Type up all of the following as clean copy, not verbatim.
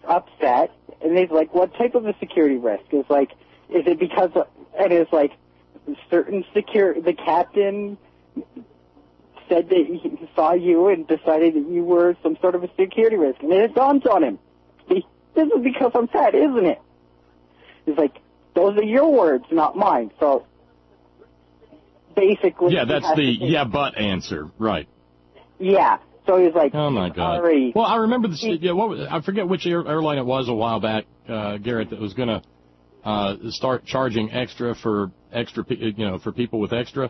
upset, and he's like, what type of a security risk? Is like, is it because of, and it's like, the captain said that he saw you and decided that you were some sort of a security risk, and it dawns on him. This is because I'm fat, isn't it? He's like, those are your words, not mine. So basically, yeah, that's the yeah but answer, right? Yeah. So he's like, oh my God. Sorry. Well, I remember this. Yeah, I forget which airline it was a while back, Garrett, that was going to start charging extra for people with extra.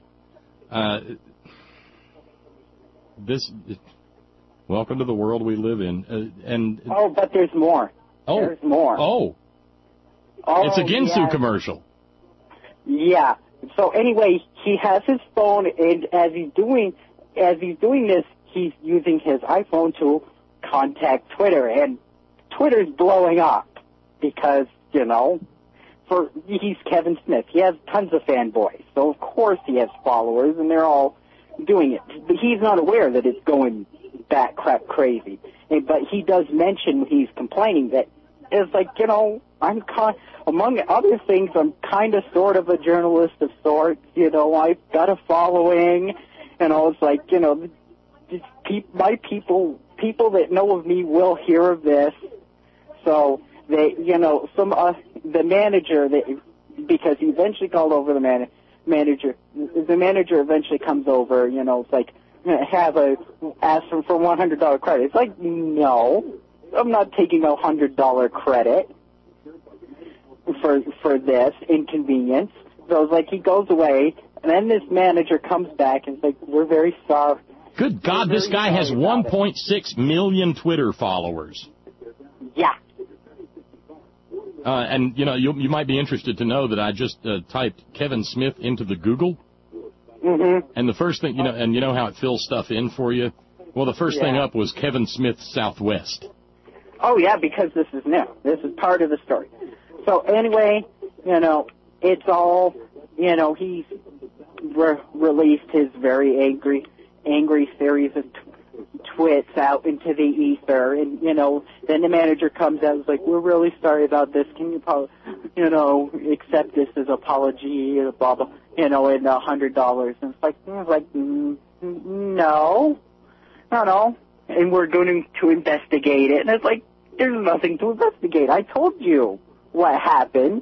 Welcome to the world we live in. But there's more. Oh, there's more. Oh, it's a Ginsu commercial. Yeah. So anyway, he has his phone, and as he's doing this, he's using his iPhone to contact Twitter, and Twitter's blowing up because he's Kevin Smith. He has tons of fanboys, so of course he has followers, and they're all doing it. But he's not aware that it's going bat crap crazy. But he does mention when he's complaining that it's like, among other things, I'm kind of sort of a journalist of sorts. I've got a following, and I was like, my people that know of me will hear of this. So they, the manager, because he eventually called over the manager. The manager eventually comes over. It's like, ask him for $100 credit. It's like, no, I'm not taking $100 credit for this inconvenience. So it's like he goes away, and then this manager comes back and is like, we're very sorry. Good God, this guy has 1.6 million Twitter followers. Yeah. And, you might be interested to know that I just typed Kevin Smith into the Google. Mm-hmm. And the first thing, and you know how it fills stuff in for you? Well, the first thing up was Kevin Smith Southwest. Oh, yeah, because this is new. This is part of the story. So anyway, it's all, he's released his very angry series of twits out into the ether, and then the manager comes out and is like, we're really sorry about this, can you accept this as apology, blah blah, and $100, and it's like no, and we're going to investigate it, and it's like, there's nothing to investigate, I told you what happened.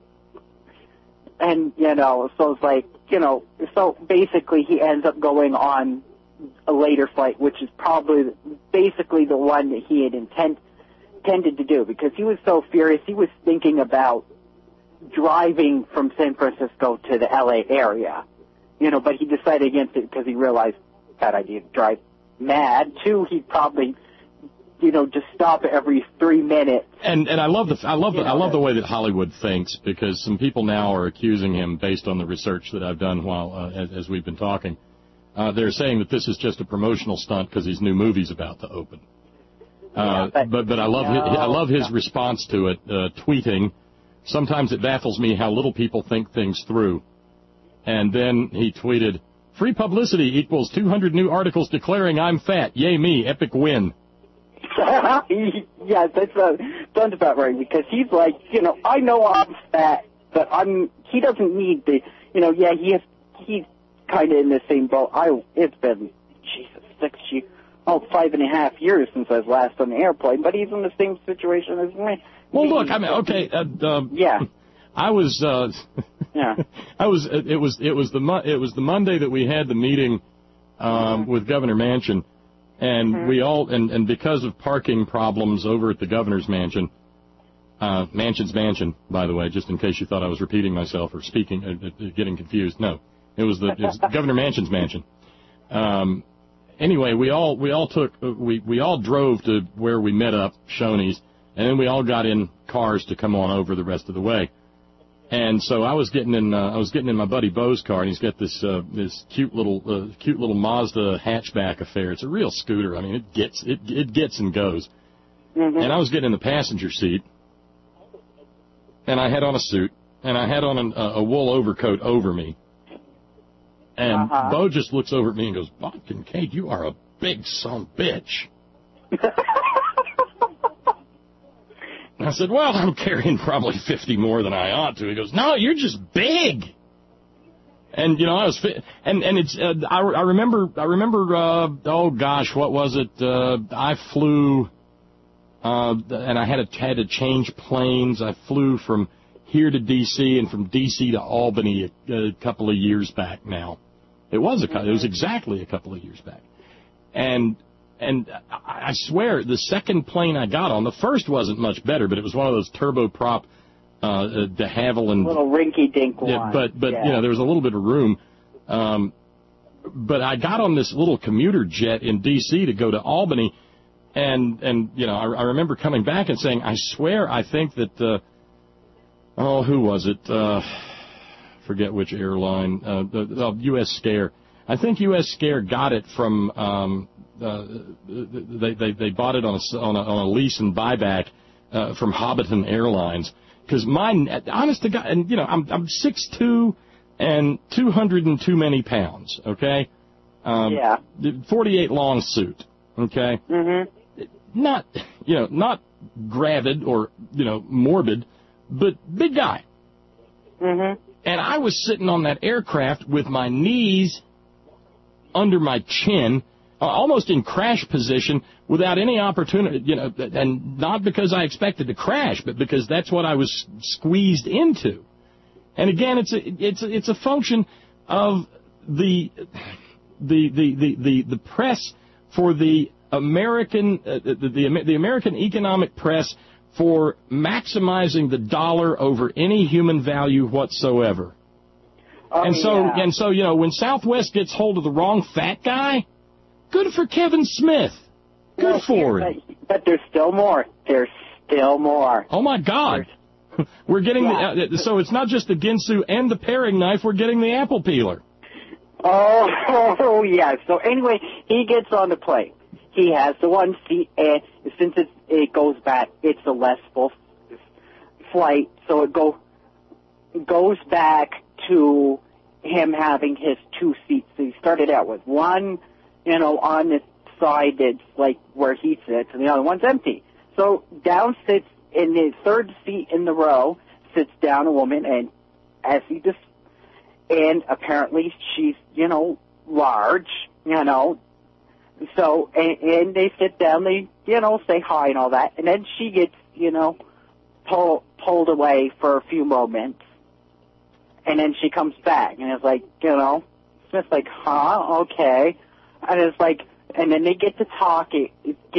And so it's like, so basically he ends up going on a later flight, which is basically the one that he had intended to do, because he was so furious. He was thinking about driving from San Francisco to the LA area, but he decided against it because he realized that idea to drive mad. Two, he'd probably, just stop every 3 minutes. And I love the way that Hollywood thinks, because some people now are accusing him, based on the research that I've done while as we've been talking. They're saying that this is just a promotional stunt because his new movie's about to open. But I love his response to it, tweeting, sometimes it baffles me how little people think things through. And then he tweeted, free publicity equals 200 new articles declaring I'm fat. Yay me, epic win. Yeah, that sounds about right, because he's like, I know I'm fat, but he doesn't need the, he's kind of in the same boat. It's been, 5.5 years since I was last on the airplane, but he's in the same situation as me. Well, look, okay, yeah. I was, yeah. It was the Monday that we had the meeting, with Governor Manchin, and we all, and because of parking problems over at the governor's mansion, Manchin's mansion, by the way, just in case you thought I was repeating myself or speaking, getting confused. No, it was Governor Manchin's mansion. Anyway, we all drove to where we met up, Shoney's, and then we all got in cars to come on over the rest of the way. And so I was getting in my buddy Bo's car, and he's got this cute little Mazda hatchback affair. It's a real scooter. I mean, it gets and goes. Mm-hmm. And I was getting in the passenger seat, and I had on a suit, and I had on a wool overcoat over me. And Bo just looks over at me and goes, Bob Kincaid, you are a big son of a bitch. I said, well, I'm carrying probably 50 more than I ought to. He goes, no, you're just big. And, you know, I was fit. And it's, I remember, oh gosh, what was it? I flew, and I had to change planes. I flew from here to D.C. and from D.C. to Albany a couple of years back now. It was exactly a couple of years back. And I swear, the second plane I got on, the first wasn't much better, but it was one of those turboprop de Havilland, little rinky-dink one. Yeah, but you know, there was a little bit of room. But I got on this little commuter jet in D.C. to go to Albany, and you know, I remember coming back and saying, I swear, I think that who was it? Forget which airline. U.S. Scare. I think U.S. Scare got it from. They bought it on a lease and buyback from Hobbiton Airlines, because mine, honest to God, and you know, I'm 6'2" and 200 and too many pounds. Okay, 48 long suit. Okay, not gravid or morbid, but big guy. And I was sitting on that aircraft with my knees under my chin, almost in crash position, without any opportunity, and not because I expected to crash, but because that's what I was squeezed into. And again, it's a function of the press for the American the American economic press for maximizing the dollar over any human value whatsoever. And so, when Southwest gets hold of the wrong fat guy, good for Kevin Smith. Good for him. But there's still more. There's still more. Oh, my God. We're getting so it's not just the Ginsu and the paring knife. We're getting the apple peeler. Oh, yeah. So anyway, he gets on the plane. He has the one seat, and since it goes back, it's a less full flight, so it goes back to him having his two seats. So he started out with one, on the side that's like where he sits, and the other one's empty. So down sits, in the third seat in the row, sits down a woman, and and apparently she's, large, so, and they sit down, they, say hi and all that, and then she gets, pulled away for a few moments, and then she comes back, and it's like, Smith's like, huh, okay, and it's like, and then they get to talking,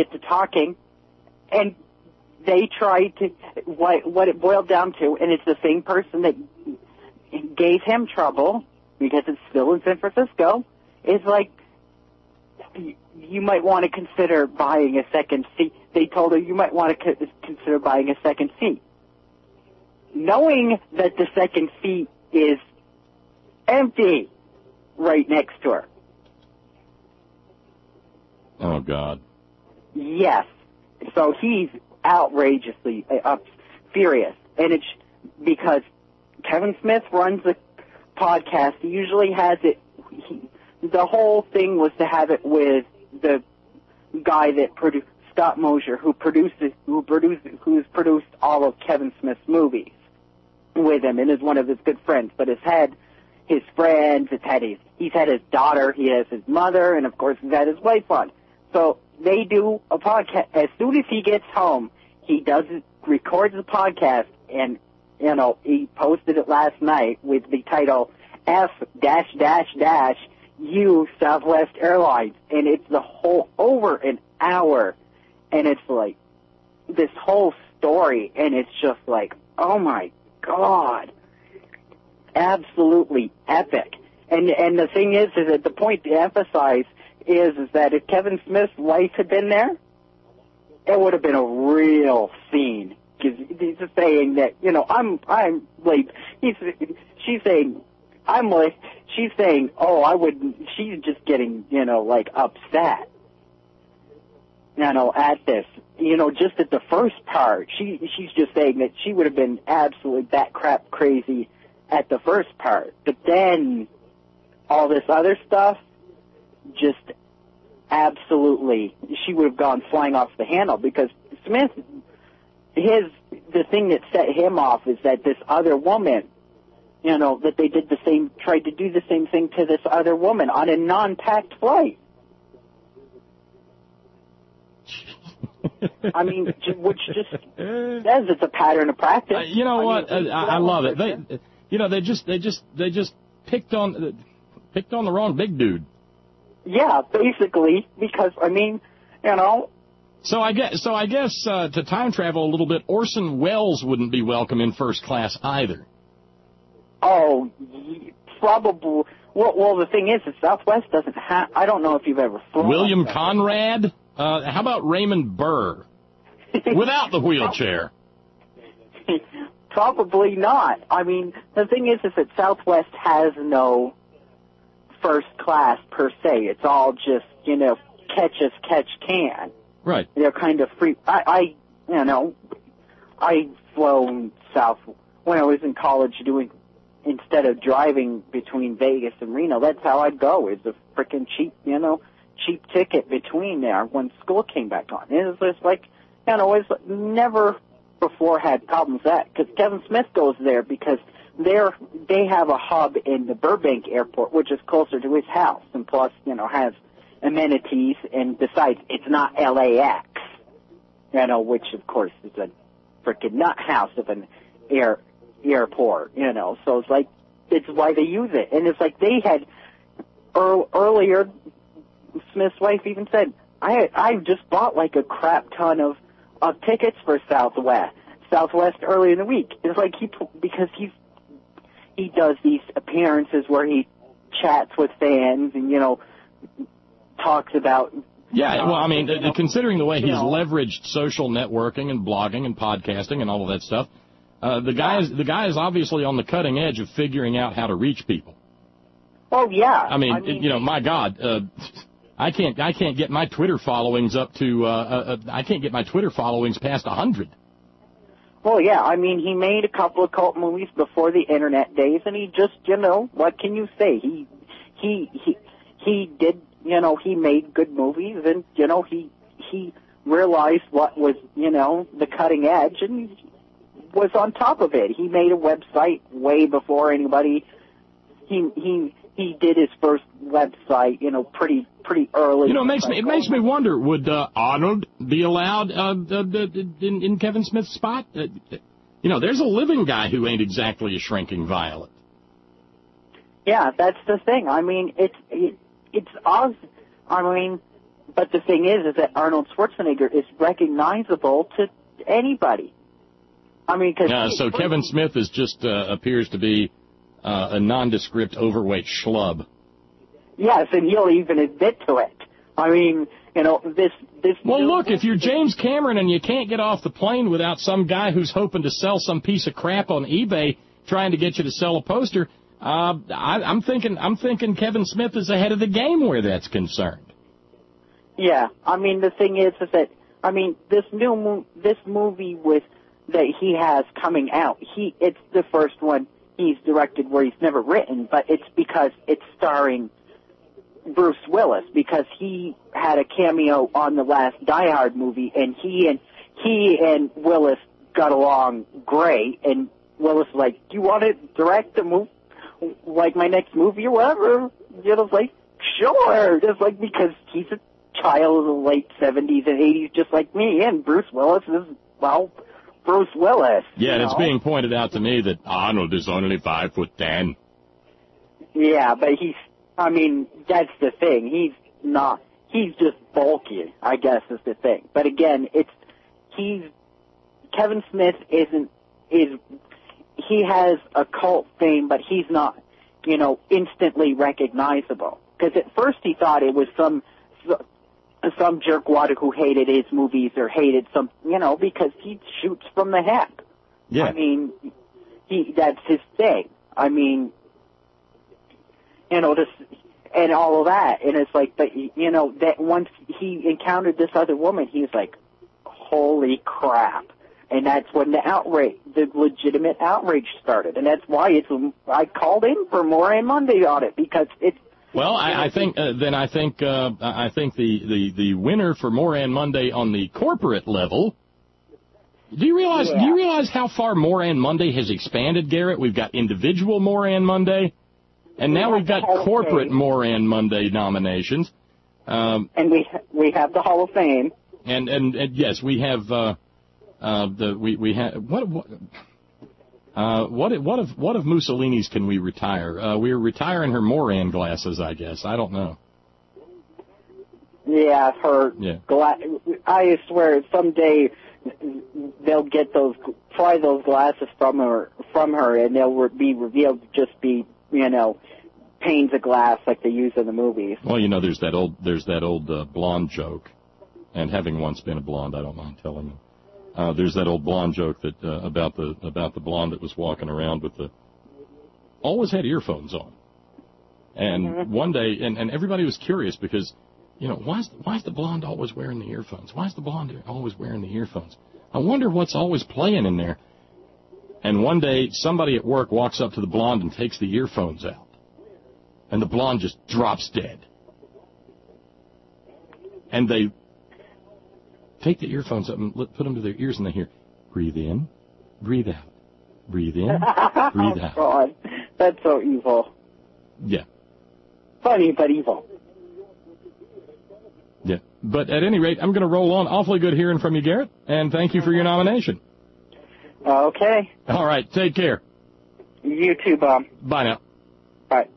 and they try to, what it boiled down to, and it's the same person that gave him trouble, because it's still in San Francisco, is like, you might want to consider buying a second seat. They told her you might want to consider buying a second seat. Knowing that the second seat is empty right next to her. Oh, God. Yes. So he's outrageously furious. And it's because Kevin Smith runs a podcast. He usually has it. The whole thing was to have it with the guy that produced, Scott Mosier, who's produced all of Kevin Smith's movies with him and is one of his good friends. But it's had his friends, he's had his daughter, he has his mother, and of course he's had his wife on. So they do a podcast. As soon as he gets home, he records the podcast, and he posted it last night with the title F U Southwest Airlines, and it's the whole over an hour, and it's like this whole story, and it's just like, oh my God, absolutely epic. And the thing is that the point to emphasize is that if Kevin Smith's wife had been there, it would have been a real scene. Because he's just saying that, I'm like, she's saying, I'm like, she's saying, oh, I wouldn't, she's just getting, upset, at this, just at the first part. She's just saying that she would have been absolutely bat crap crazy at the first part. But then all this other stuff, just absolutely, she would have gone flying off the handle, because Smith, the thing that set him off is that this other woman, that they tried to do the same thing to this other woman on a non-packed flight. I mean, which just says it's a pattern of practice. You know what? I love it. They just picked on the wrong big dude. Yeah, basically, because So I guess to time travel a little bit, Orson Welles wouldn't be welcome in first class either. Oh, probably. Well, the thing is, Southwest doesn't have. I don't know if you've ever flown. William Conrad. How about Raymond Burr without the wheelchair? Probably not. I mean, the thing is that Southwest has no first class per se. It's all just catch as catch can. Right. They're kind of free. I've flown south when I was in college instead of driving between Vegas and Reno, that's how I'd go, is a freaking cheap ticket between there when school came back on. It was just like, it's never before had problems with that, because Kevin Smith goes there because they have a hub in the Burbank airport, which is closer to his house, and plus, has amenities, and besides, it's not LAX, which of course is a freaking nut house of an airport, so it's like, it's why they use it. And it's like they had earlier, Smith's wife even said, I just bought like a crap ton of tickets for Southwest earlier in the week. It's like because he does these appearances where he chats with fans and talks about. Yeah, well, I mean, considering the way he's leveraged social networking and blogging and podcasting and all of that stuff, the guy is obviously on the cutting edge of figuring out how to reach people. Oh yeah. I mean my God, I can't get my Twitter followings up to I can't get my Twitter followings past 100. Well, yeah. I mean, he made a couple of cult movies before the internet days, and he just, what can you say? He did, he made good movies, and he realized what was, the cutting edge, and he was on top of it. He made a website way before anybody. He did his first website, pretty early. It makes me wonder, would Arnold be allowed in Kevin Smith's spot? There's a living guy who ain't exactly a shrinking violet. Yeah, that's the thing. I mean, it's odd. I mean, but the thing is that Arnold Schwarzenegger is recognizable to anybody. I mean, so Kevin Smith is just appears to be a nondescript, overweight schlub. Yes, and he'll even admit to it. I mean, this. Well, look, if you're James Cameron and you can't get off the plane without some guy who's hoping to sell some piece of crap on eBay trying to get you to sell a poster, I'm thinking Kevin Smith is ahead of the game where that's concerned. Yeah, I mean, the thing is that this movie that he has coming out, it's the first one he's directed where he's never written, but it's because it's starring Bruce Willis, because he had a cameo on the last Die Hard movie, and he and Willis got along great, and Willis was like, do you want to direct a movie, like my next movie or whatever? It's like, sure, just like, because he's a child of the late 70s and 80s just like me, and Bruce Willis is, Bruce Willis. Yeah, and it's being pointed out to me that Arnold is only 5'10". Yeah, but that's the thing. He's just bulky, I guess is the thing. But again, Kevin Smith he has a cult fame, but he's not, instantly recognizable. Because at first he thought it was some jerkwad who hated his movies or hated some, because he shoots from the hip. Yeah. I mean, that's his thing. I mean, and all of that. And it's like, but, that once he encountered this other woman, he was like, holy crap. And that's when the legitimate outrage started. And that's why I called in for Moran Monday on it, because it's, well, I think the winner for Moran Monday on the corporate level Do you realize how far Moran Monday has expanded, Garrett? We've got individual Moran Monday, and now we've got corporate Moran Monday nominations. And we have the Hall of Fame. And yes, we have what of Mussolini's can we retire? We're retiring her Moran glasses, I guess. I don't know. Yeah, I swear someday they'll get pry those glasses from her, and they'll be revealed to just be, panes of glass like they use in the movies. Well, there's that old blonde joke, and having once been a blonde, I don't mind telling you. There's that old blonde joke that about the blonde that was walking around with always had earphones on, and one day, and everybody was curious because, why is the blonde always wearing the earphones? Why is the blonde always wearing the earphones? I wonder what's always playing in there. And one day, somebody at work walks up to the blonde and takes the earphones out. And the blonde just drops dead. And they take the earphones up and put them to their ears, and they hear, breathe in, breathe out, breathe in, breathe out. God, that's so evil. Yeah. Funny, but evil. Yeah. But at any rate, I'm going to roll on. Awfully good hearing from you, Garrett, and thank you for your nomination. Okay. All right. Take care. You too, Bob. Bye now. Bye.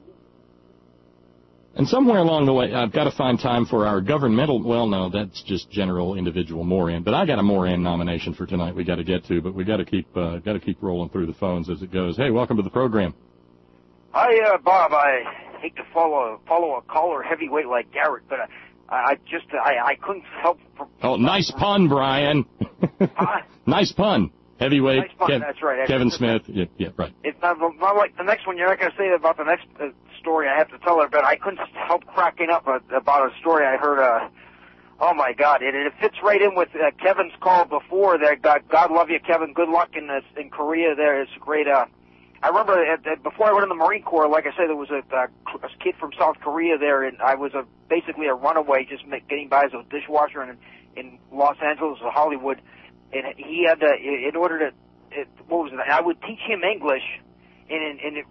And somewhere along the way, I've got to find time for our governmental, well, no, that's just general individual Moran. But I got a Moran nomination for tonight we got to get to, but we got to keep rolling through the phones as it goes. Hey, welcome to the program. Hi, Bob. I hate to follow a caller heavyweight like Garrett, but I couldn't help from... Oh, nice pun, Brian. Huh? Nice pun. Heavyweight. Nice pun, that's right. Kevin Smith. Yeah, right. It's not like the next one. You're not going to say about the next story I have to tell her, but I couldn't help cracking up about a story I heard. Oh, my God. It fits right in with Kevin's call before there. God love you, Kevin. Good luck in Korea there. It's great. I remember before I went in the Marine Corps, like I said, there was a kid from South Korea there, and I was basically a runaway, just getting by as a dishwasher in Los Angeles or Hollywood. And he had to, in order to, what was it? I would teach him English, and in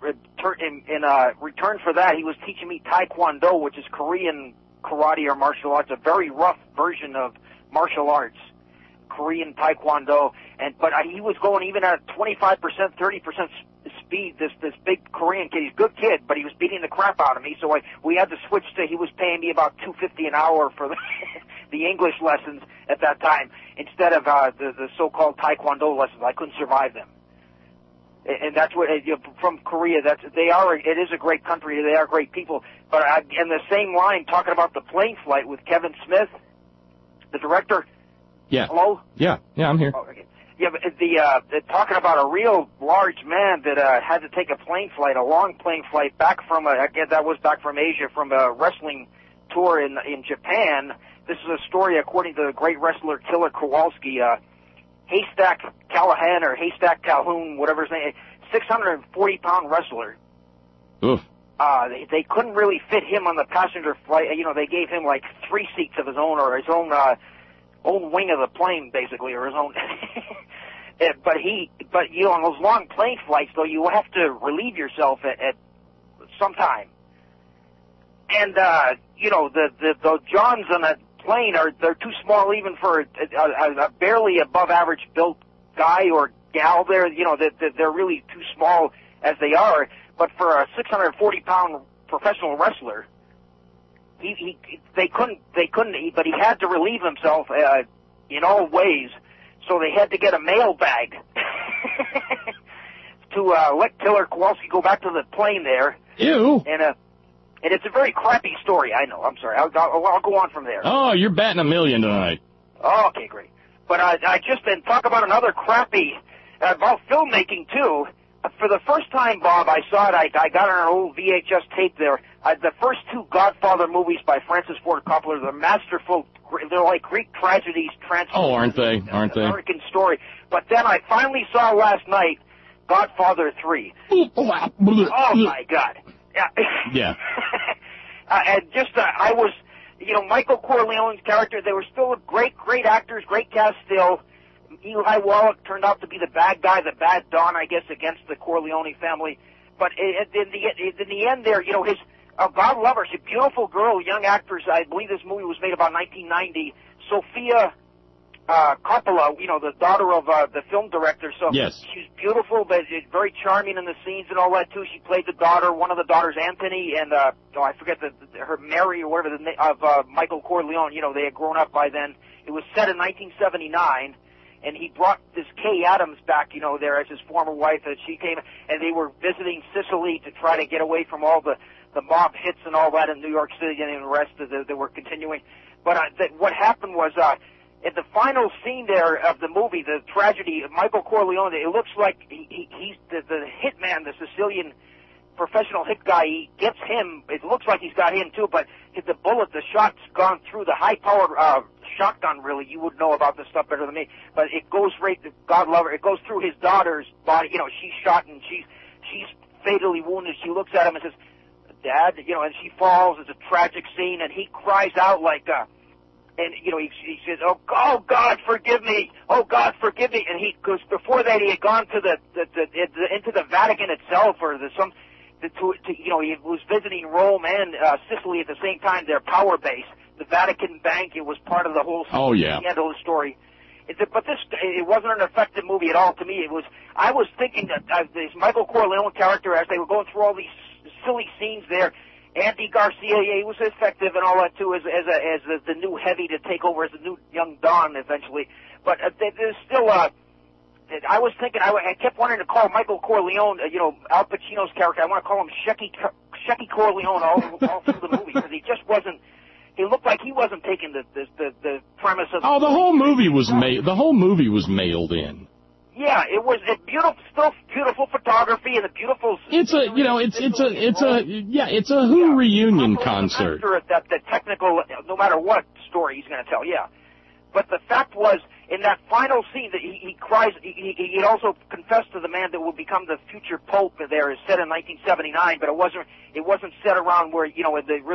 return for that, he was teaching me Taekwondo, which is Korean karate or martial arts, a very rough version of martial arts, Korean Taekwondo. But he was going even at 25%, 30% speed. This big Korean kid, he's a good kid, but he was beating the crap out of me. So we had to switch to. He was paying me about $2.50 an hour for the English lessons at that time, instead of the so-called Taekwondo lessons. I couldn't survive them. And that's what from Korea. It is a great country. They are great people. But in the same line, talking about the plane flight with Kevin Smith, the director. Yeah. Hello. Yeah, I'm here. Oh, okay. Yeah, but talking about a real large man that had to take a plane flight, a long plane flight back from that was back from Asia, from a wrestling tour in Japan. This is a story according to the great wrestler Killer Kowalski, Haystack Callahan or Haystack Calhoun, whatever his name, 640-pound wrestler. Oof. They couldn't really fit him on the passenger flight. They gave him like 3 seats of his own, or his own wing of the plane, basically, or his own. But on those long plane flights, though, you have to relieve yourself at some time. And the Johns on that plane they're too small even for a barely above average built guy or gal. They're really too small as they are. But for a 640-pound professional wrestler, they couldn't. But he had to relieve himself in all ways. So they had to get a mail bag to let Killer Kowalski go back to the plane there. Ew. And it's a very crappy story. I know. I'm sorry. I'll go on from there. Oh, you're batting a million tonight. Oh, okay, great. But I just then talk about another crappy about filmmaking too. For the first time, Bob, I saw it. I got on an old VHS tape there. The first 2 Godfather movies by Francis Ford Coppola, they're masterful. They're like Greek tragedies transformed. Oh, aren't they? Aren't they? American story. But then I finally saw last night Godfather 3. Oh, my God. Yeah. And just, I was, Michael Corleone's character, they were still great actors, great cast still. Eli Wallach turned out to be the bad guy, the bad Don, I guess, against the Corleone family. But in the end there, you know, his God love her, she's a beautiful girl, young actress. I believe this movie was made about 1990. Sofia Coppola, you know, the daughter of the film director. So yes. She's beautiful, but very charming in the scenes and all that too. She played the daughter, one of the daughters, Anthony, and I forget her Mary or whatever of Michael Corleone. You know, they had grown up by then. It was set in 1979. And he brought this Kay Adams back, you know, there as his former wife, and she came, and they were visiting Sicily to try to get away from all the mob hits and all that in New York City and the rest of they were continuing. But what happened was, at the final scene there of the movie, the tragedy of Michael Corleone, it looks like he's the hitman, the Sicilian professional hit guy. He gets him. It looks like he's got him too, but the bullet, the shot's gone through the high-powered shotgun. Really, you would know about this stuff better than me. But it goes right, God love her, it goes through his daughter's body. You know, she's shot and she's fatally wounded. She looks at him and says, "Dad," you know, and she falls. It's a tragic scene, and he cries out like, and you know, he says, "Oh God, forgive me! Oh God, forgive me!" And he goes. Before that, he had gone to into the Vatican itself, or you know, he was visiting Rome and Sicily at the same time. Their power base, the Vatican Bank, it was part of the whole. Oh yeah. The end of the story. But it wasn't an effective movie at all to me. I was thinking that this Michael Corleone character, as they were going through all these silly scenes there, Andy Garcia, he was effective and all that too, as the new heavy to take over as the new young Don eventually. But there's still I was thinking, I kept wanting to call Michael Corleone, you know, Al Pacino's character. I want to call him Shecky Corleone all through the movie, because he just wasn't. He looked like he wasn't taking the premise of. Oh, the whole movie was mailed in. Yeah, it was still beautiful photography and a beautiful. It's a Who reunion concert. The technical, no matter what story he's going to tell, yeah. But the fact was, in that final scene, that he cries. He also confessed to the man that would become the future Pope. There is set in 1979, but it wasn't set around where, you know,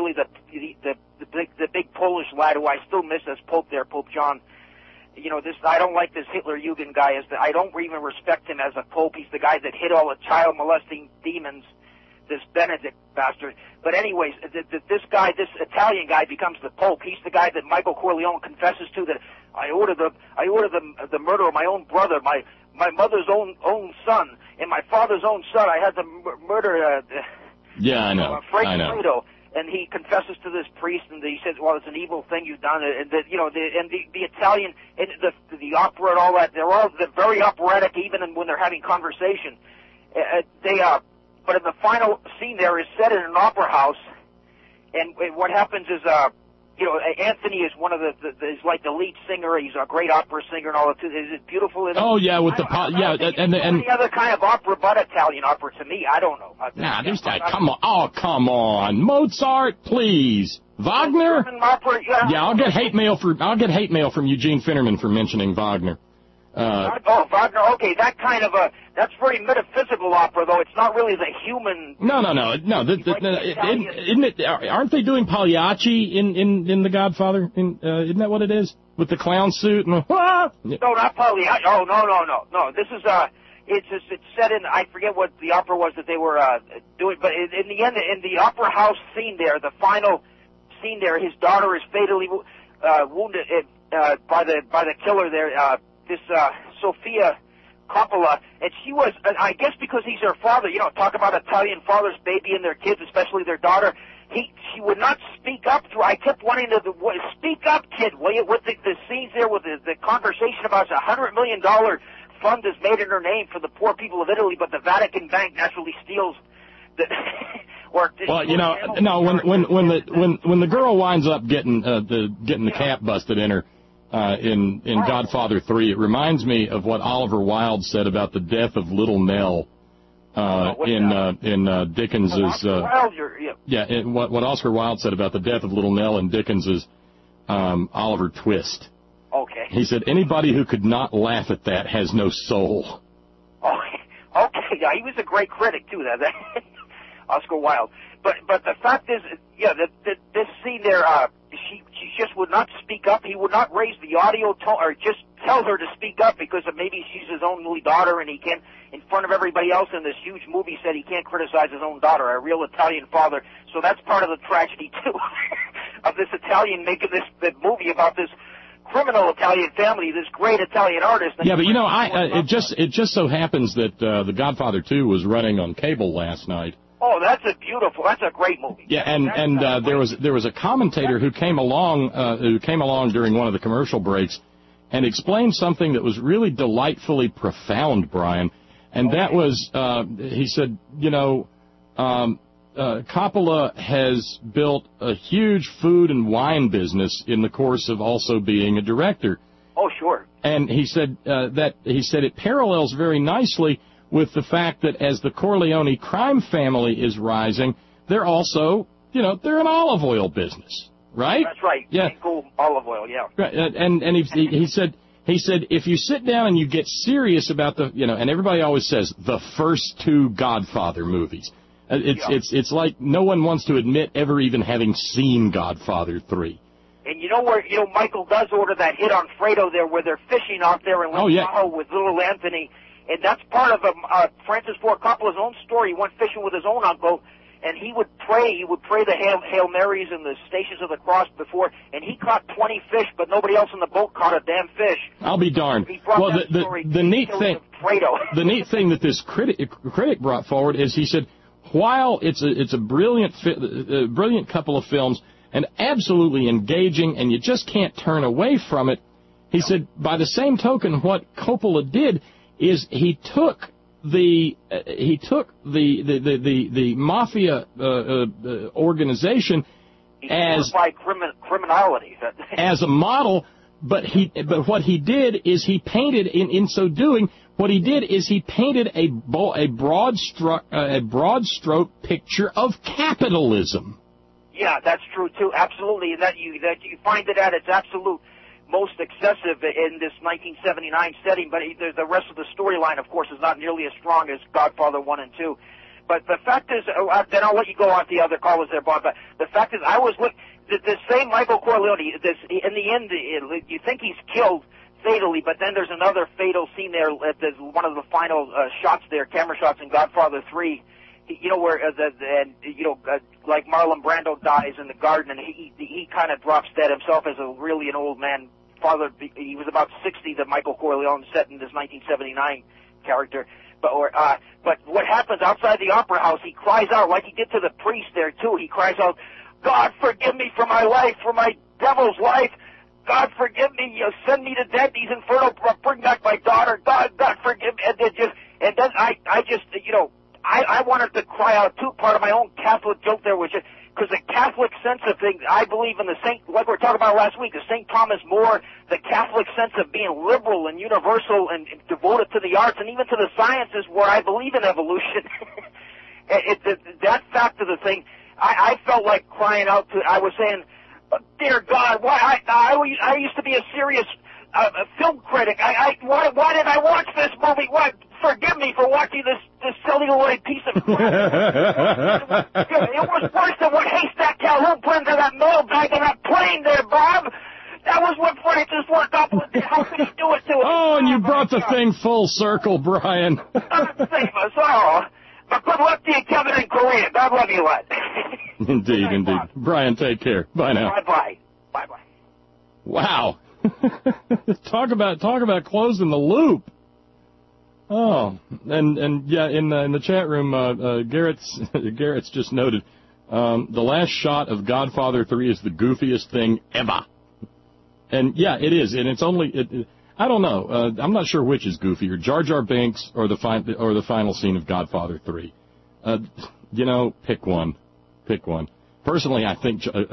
the big Polish lad who I still miss as Pope there, Pope John. You know, I don't like this Hitler-Jugend guy. I don't even respect him as a Pope. He's the guy that hit all the child molesting demons, this Benedict bastard. But anyways, this Italian guy becomes the Pope. He's the guy that Michael Corleone confesses to, that I ordered the murder of my own brother, my mother's own son, and my father's own son. I had to murder. Yeah, I know. Fredo. And he confesses to this priest, and he says, "Well, it's an evil thing you've done." And the Italian and the opera and all that, they're very operatic, even when they're having conversation. But in the final scene there is set in an opera house, and what happens is, you know, Anthony is one of is like the lead singer. He's a great opera singer and all that. Is it beautiful? Oh yeah, with and any other kind of opera but Italian opera to me, I don't know. Come on, come on, Mozart, please. Wagner? Opera, yeah, I'll get hate mail from Eugene Finnerman for mentioning Wagner. Wagner. Okay, that kind of that's very metaphysical opera, though. It's not really the human. No. Isn't it? Aren't they doing Pagliacci in The Godfather? Isn't that what it is, with the clown suit and? No, not Pagliacci. Oh, no. This is it's set in. I forget what the opera was that they were doing, but in the end, in the opera house scene there, the final scene there, his daughter is fatally wounded by the killer there. This Sofia Coppola, and she was, I guess because he's her father, you know, talk about Italian fathers baby and their kids, especially their daughter. She would not speak up to her. I kept wanting to speak up, kid, will you? With the scenes there, with the conversation about a $100 million fund is made in her name for the poor people of Italy, but the Vatican Bank naturally steals the. Well, you know, no, when the girl winds up getting the cap busted in her. In Godfather 3, it reminds me of what Oliver Wilde said about the death of Little Nell in Dickens's. What Oscar Wilde said about the death of Little Nell in Dickens's Oliver Twist. Okay. He said anybody who could not laugh at that has no soul. Okay. Yeah, he was a great critic too. That Oscar Wilde. But the fact is, yeah, this scene there. she just would not speak up. He would not raise the audio tone or just tell her to speak up because maybe she's his only daughter and he can't, in front of everybody else in this huge movie set, he can't criticize his own daughter, a real Italian father. So that's part of the tragedy, too, of this Italian making this movie about this criminal Italian family, this great Italian artist. Yeah, but it just so happens that The Godfather 2 was running on cable last night. Oh, that's a great movie. Yeah, and there was a commentator who came along during one of the commercial breaks and explained something that was really delightfully profound, Brian. And that was, he said, Coppola has built a huge food and wine business in the course of also being a director. Oh, sure. And he said it parallels very nicely with the fact that as the Corleone crime family is rising, they're also, they're an olive oil business, right? That's right. Yeah. Cool olive oil, yeah. Right. And he said if you sit down and you get serious about and everybody always says the first two Godfather movies. It's like no one wants to admit ever even having seen Godfather 3. And Michael does order that hit on Fredo there where they're fishing out there in Lake Tahoe with little Anthony. And that's part of Francis Ford Coppola's own story. He went fishing with his own uncle, and he would pray the Hail Marys and the Stations of the Cross before, and he caught 20 fish, but nobody else in the boat caught a damn fish. I'll be darned. Well, the neat thing that this critic brought forward is he said, while it's a brilliant couple of films and absolutely engaging, and you just can't turn away from it, he said, by the same token, what Coppola did is he took the mafia organization as criminality as a model, but what he did is he painted in so doing what he did is he painted a broad stroke picture of capitalism. Yeah, that's true too. Absolutely, and that you find it at its absolute most excessive in this 1979 setting, but the rest of the storyline, of course, is not nearly as strong as Godfather 1 and 2. But the fact is, then I'll let you go on to the other callers there, Bob, but the fact is, the same Michael Corleone, in the end, you think he's killed fatally, but then there's another fatal scene there at one of the final shots there, camera shots in Godfather 3, where like Marlon Brando dies in the garden, and he kind of drops dead himself as an old man. Father, he was about 60 that Michael Corleone set in this 1979 character. But what happens outside the opera house, he cries out like he did to the priest there too. He cries out, "God forgive me for my life, for my devil's life. God forgive me, send me to death, these infernal, bring back my daughter. God forgive me." And then I wanted to cry out too. Part of my own Catholic guilt there was just because the Catholic sense of things, I believe in like we were talking about last week, the St. Thomas More, the Catholic sense of being liberal and universal and devoted to the arts and even to the sciences where I believe in evolution. That fact of the thing, I felt like crying out I was saying, "Dear God, why I used to be a serious film critic. Why did I watch this movie? What? Forgive me for watching this celluloid piece of crap." It was worse than what Haystack Calhoun put into that mailbag in that plane there, Bob. That was what Francis Ford Coppola did. How could he do it to us? Oh, and you brought the thing full circle, Brian. God save us all. But good luck to you, Kevin, in Korea. God love you, lad. Indeed. Brian, take care. Bye now. Bye. Wow. Talk about closing the loop. Oh, and yeah, in the chat room, Garrett's just noted, the last shot of Godfather 3 is the goofiest thing ever. And yeah, it is, and it's only, I don't know, I'm not sure which is goofier, Jar Jar Binks or the final scene of Godfather 3. Pick one. Personally, I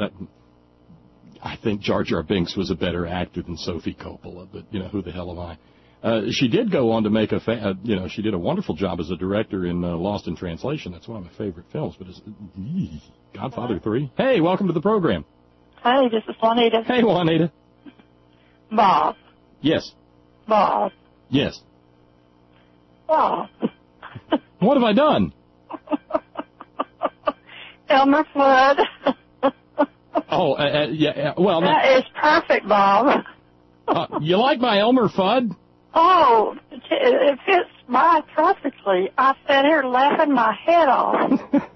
think Jar Jar Binks was a better actor than Sophie Coppola, but who the hell am I? She did go on to make she did a wonderful job as a director in Lost in Translation. That's one of my favorite films. But Godfather 3. Hey, welcome to the program. Hi, this is Juanita. Hey, Juanita. Bob. Yes. Bob. Yes. Bob. What have I done? Elmer Fudd. Oh, yeah. Well, That is perfect, Bob. you like my Elmer Fudd? Oh, it fits mine perfectly. I sat here laughing my head off.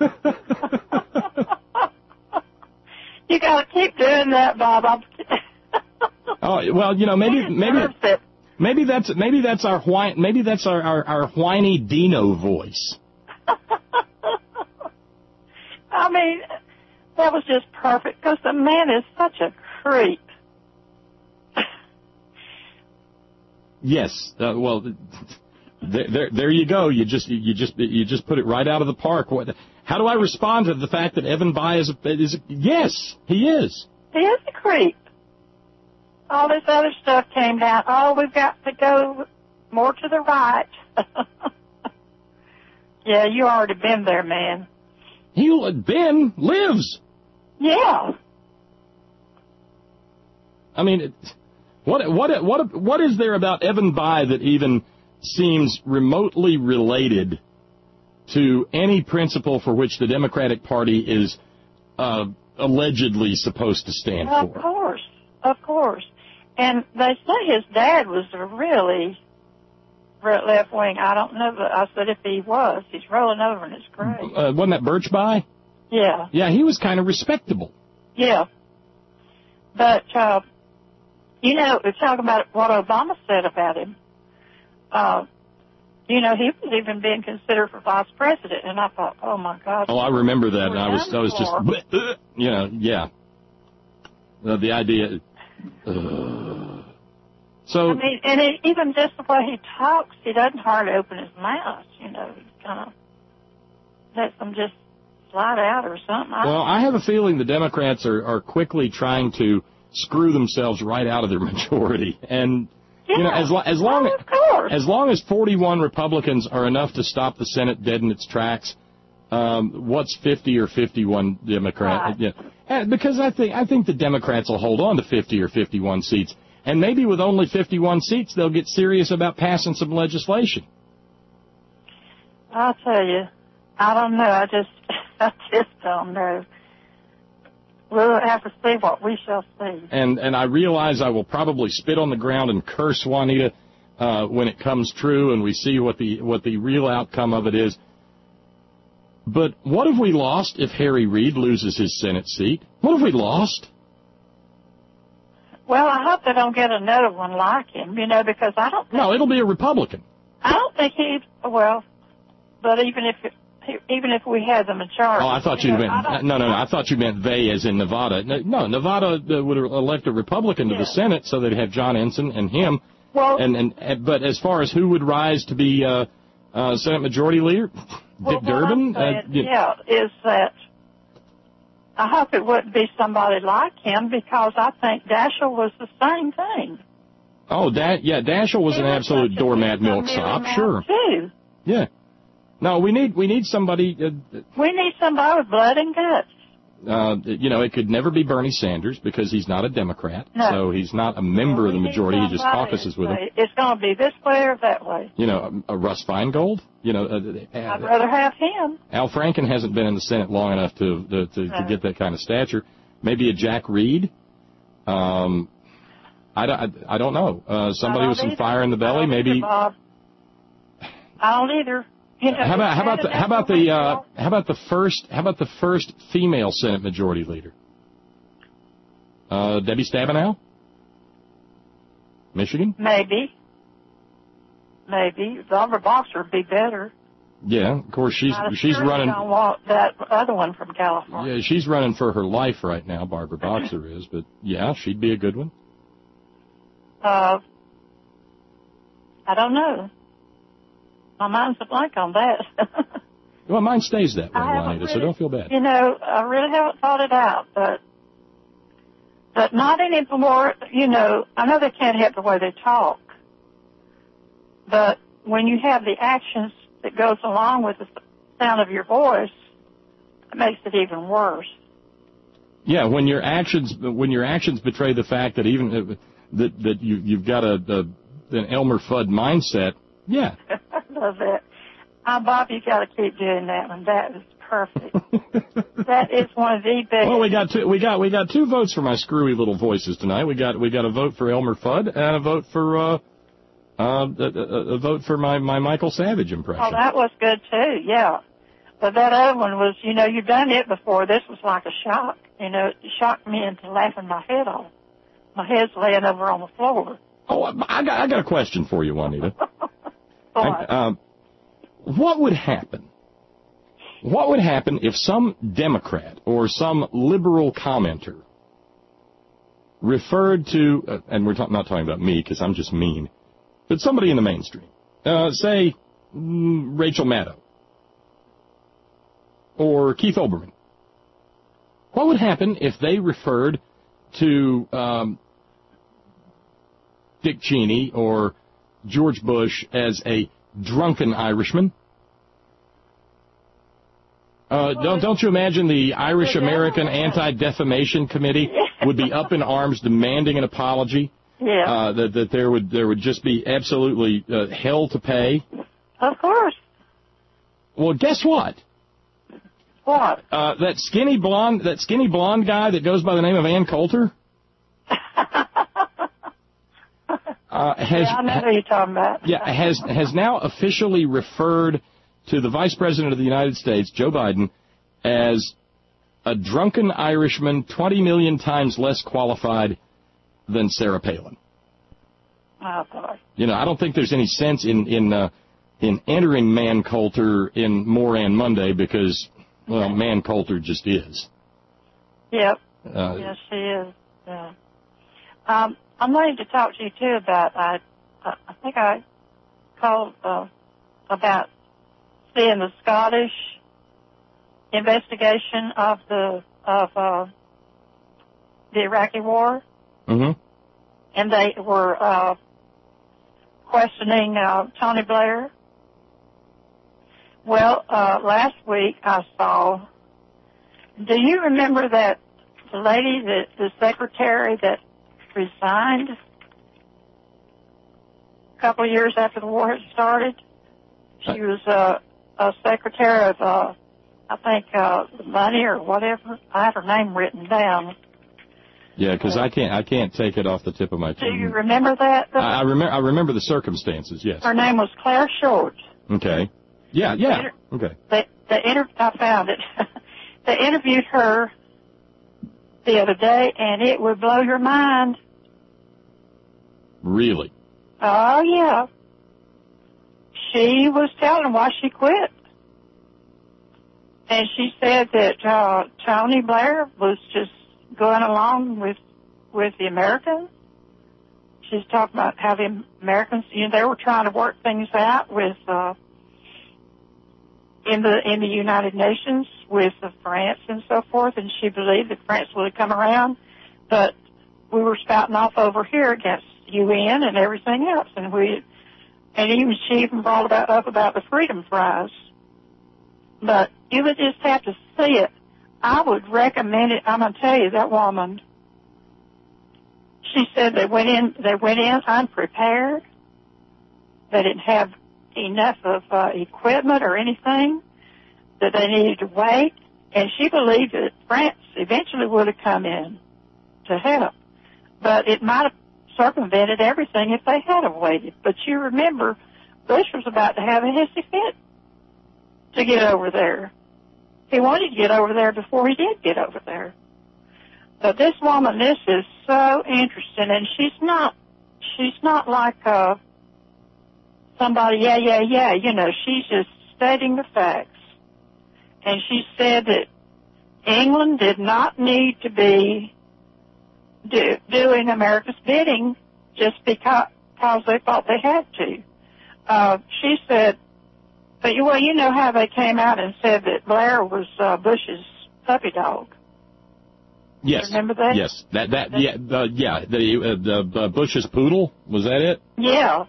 You got to keep doing that, Bob. Oh, well, you know, maybe that's our whiny Dino voice. I mean, that was just perfect because the man is such a creep. Yes. Well, there you go. You just put it right out of the park. How do I respond to the fact that Evan Bayh is yes, he is. He is a creep. All this other stuff came down. Oh, we've got to go more to the right. Yeah, you already been there, man. Ben lives. Yeah. I mean, what is there about Evan Bayh that even seems remotely related to any principle for which the Democratic Party is allegedly supposed to stand for? Of course. And they say his dad was a really left wing. I don't know, but I said if he was, he's rolling over in his grave. Wasn't that Birch Bayh? Yeah. Yeah, he was kind of respectable. Yeah. But, you know, we're talking about what Obama said about him. You know, he was even being considered for vice president, and I thought, oh my God. Oh, I remember that, and I was just, you know, yeah. The idea. So. I mean, and even just the way he talks, he doesn't hardly open his mouth. You know, he kind of lets them just slide out or something. Well, I have a feeling the Democrats are quickly trying to screw themselves right out of their majority, and. Yeah. You know, as long as 41 Republicans are enough to stop the Senate dead in its tracks, what's 50 or 51 Democrats? Right. Yeah, because I think the Democrats will hold on to 50 or 51 seats, and maybe with only 51 seats, they'll get serious about passing some legislation. I'll tell you, I don't know. I just don't know. We'll have to see what we shall see. And I realize I will probably spit on the ground and curse Juanita when it comes true and we see what the real outcome of it is. But what have we lost if Harry Reid loses his Senate seat? What have we lost? Well, I hope they don't get another one like him, you know, because I don't think... No, it'll be a Republican. I don't think but even if we had the majority. Oh, I thought you meant no. I thought you meant they, as in Nevada. No, Nevada would elect a Republican to the Senate, so they'd have John Ensign and him. Well, but as far as who would rise to be Senate Majority Leader, Dick Durbin. Is that I hope it wouldn't be somebody like him because I think Daschle was the same thing. Oh, Daschle was an absolute doormat milksop, sure. Too. Yeah. No, we need somebody. We need somebody with blood and guts. You know, it could never be Bernie Sanders because he's not a Democrat, no. So he's not a member of the majority. He just caucuses with him. It's going to be this way or that way. You know, a Russ Feingold. You know, I'd rather have him. Al Franken hasn't been in the Senate long enough to get that kind of stature. Maybe a Jack Reed. I don't know. Somebody with some fire in the belly, maybe. I don't either. You know, how about the first female Senate Majority Leader? Debbie Stabenow? Michigan? Maybe. Barbara Boxer would be better. Yeah, of course she's running. I want that other one from California. Yeah, she's running for her life right now. Barbara Boxer is, but yeah, she'd be a good one. I don't know. My mind's a blank on that. Well, mine stays that way, Juanita, so don't feel bad. You know, I really haven't thought it out, but not anymore. You know, I know they can't help the way they talk, but when you have the actions that goes along with the sound of your voice, it makes it even worse. Yeah, when your actions betray the fact that even that you've got an Elmer Fudd mindset. Yeah. I love that. Bob, you got to keep doing that one. That was perfect. That is one of the best. Well, we got two votes for my screwy little voices tonight. We got a vote for Elmer Fudd and a vote for my Michael Savage impression. Oh, that was good too. Yeah. But that other one was, you've done it before. This was like a shock. It shocked me into laughing my head off. My head's laying over on the floor. Oh, I got a question for you, Juanita. What would happen? What would happen if some Democrat or some liberal commenter referred to, and we're not talking about me because I'm just mean, but somebody in the mainstream, say Rachel Maddow or Keith Olbermann? What would happen if they referred to Dick Cheney or George Bush as a drunken Irishman? Don't you imagine the Irish American Anti-Defamation Committee would be up in arms demanding an apology? Yeah. That there would just be absolutely hell to pay? Of course. Well, guess what? What? That skinny blonde guy that goes by the name of Ann Coulter. I know who you're talking about. Yeah, has now officially referred to the Vice President of the United States, Joe Biden, as a drunken Irishman 20 million times less qualified than Sarah Palin. Oh, boy. I don't think there's any sense in entering Man Coulter in Moran Monday because, well, Man Coulter just is. Yep. Yes, she is. Yeah. I'm wanting to talk to you, too, about, I think I called about seeing the Scottish investigation of the Iraqi war. Mm-hmm. And they were questioning Tony Blair. Well, last week I saw, do you remember that the lady, the secretary that resigned a couple of years after the war had started? She was a secretary of, I think, money or whatever. I have her name written down. Yeah, because I can't take it off the tip of my tongue. Do you remember that? I remember the circumstances. Yes. Her name was Claire Short. Okay. Yeah. Okay. I found it. They interviewed her the other day, and it would blow your mind. Really? Oh, yeah. She was telling why she quit. And she said that Tony Blair was just going along with the Americans. She's talking about how the Americans, they were trying to work things out with in the United Nations with France and so forth, and she believed that France would have come around, but we were spouting off over here against UN and everything else, and she even brought up about the Freedom Prize. But you would just have to see it. I would recommend it. I'm going to tell you, that woman, she said they went in unprepared. They didn't have enough of equipment or anything, that they needed to wait. And she believed that France eventually would have come in to help. But it might have circumvented everything if they had have waited. But you remember, Bush was about to have a hissy fit to get over there. He wanted to get over there before he did get over there. But this woman, this is so interesting, and she's not like somebody, yeah, she's just stating the facts. And she said that England did not need to be doing America's bidding just because they thought they had to. She said, well, you know how they came out and said that Blair was Bush's puppy dog. Yes. You remember that? Yes. The Bush's poodle, was that it? Yeah.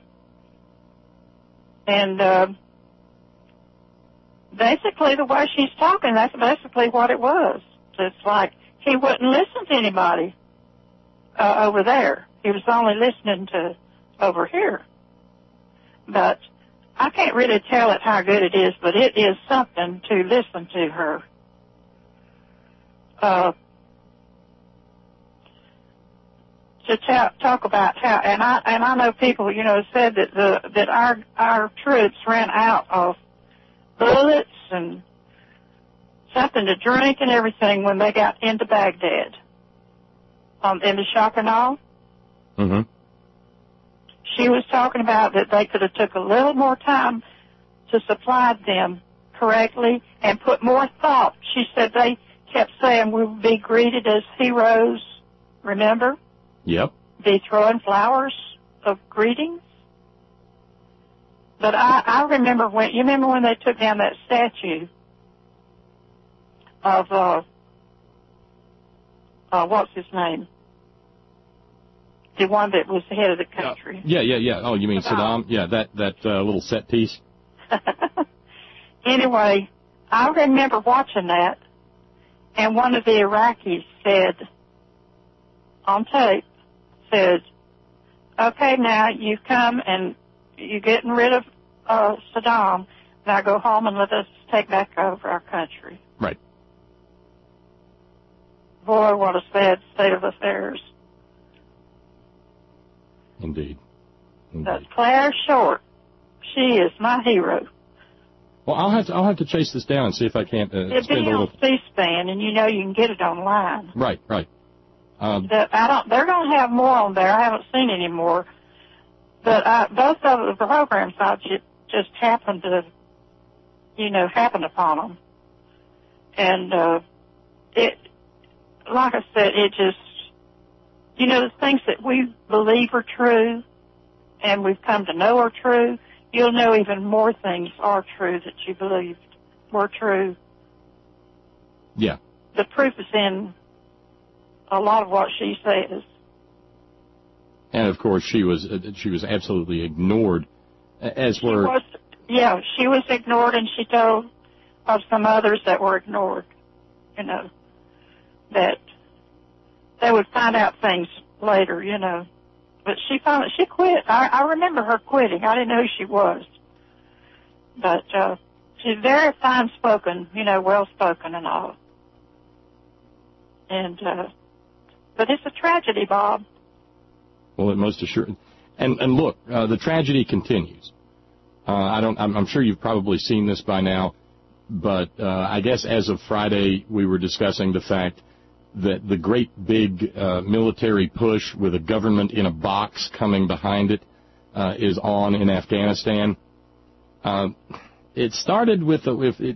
And basically the way she's talking, that's basically what it was. It's like he wouldn't listen to anybody over there. He was only listening to over here. But I can't really tell it how good it is, but it is something to listen to her. To talk about how, and I know people, said that our troops ran out of bullets and something to drink and everything when they got into Baghdad, into Shachanal. Mm-hmm. She was talking about that they could have took a little more time to supply them correctly and put more thought. She said they kept saying we would be greeted as heroes, remember? Yep. Be throwing flowers of greetings. But I remember when they took down that statue of, what's his name? The one that was the head of the country. Yeah. Oh, you mean Saddam? Yeah, that little set piece. Anyway, I remember watching that, and one of the Iraqis said, on tape, okay, now you've come and you're getting rid of Saddam. Now go home and let us take back over our country. Right. Boy, what a sad state of affairs. Indeed. But Claire Short, she is my hero. Well, I'll have to chase this down and see if I can't spend a little. It'll be on C-SPAN, and you can get it online. Right. They're going to have more on there. I haven't seen any more, but both of the programs I just happened to, happen upon them, and it, like I said, it just, the things that we believe are true, and we've come to know are true. You'll know even more things are true that you believed were true. Yeah. The proof is in a lot of what she says. And of course, she was absolutely ignored, as were. She was ignored, and she told of some others that were ignored. That they would find out things later. But she quit. I remember her quitting. I didn't know who she was, but she's very fine spoken. Well spoken and all. And but it's a tragedy, Bob. Well, it most assuredly. And look, the tragedy continues. I'm sure you've probably seen this by now, but I guess as of Friday we were discussing the fact that the great big military push with a government in a box coming behind it is on in Afghanistan. It started with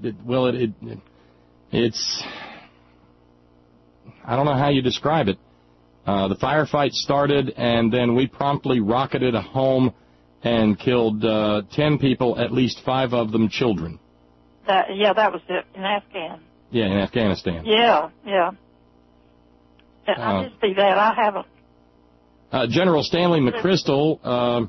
it's I don't know how you describe it. The firefight started, and then we promptly rocketed a home and killed 10 people, at least 5 of them children. That was it, in Afghan. Yeah, in Afghanistan. Yeah. I did see that. I haven't. General Stanley McChrystal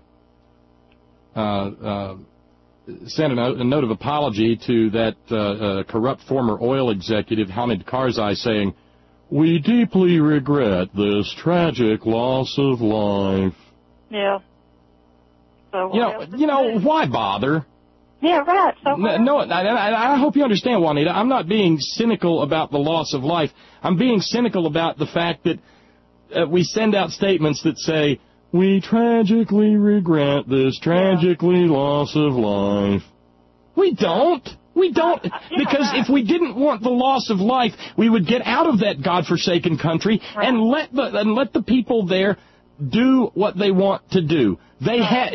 sent a note of apology to that corrupt former oil executive, Hamid Karzai, saying, "We deeply regret this tragic loss of life." Yeah. So why bother? Yeah, right. So no, I hope you understand, Juanita. I'm not being cynical about the loss of life. I'm being cynical about the fact that we send out statements that say, "We tragically regret this tragically loss of life." We don't. Because if we didn't want the loss of life, we would get out of that godforsaken country and let the people there do what they want to do. They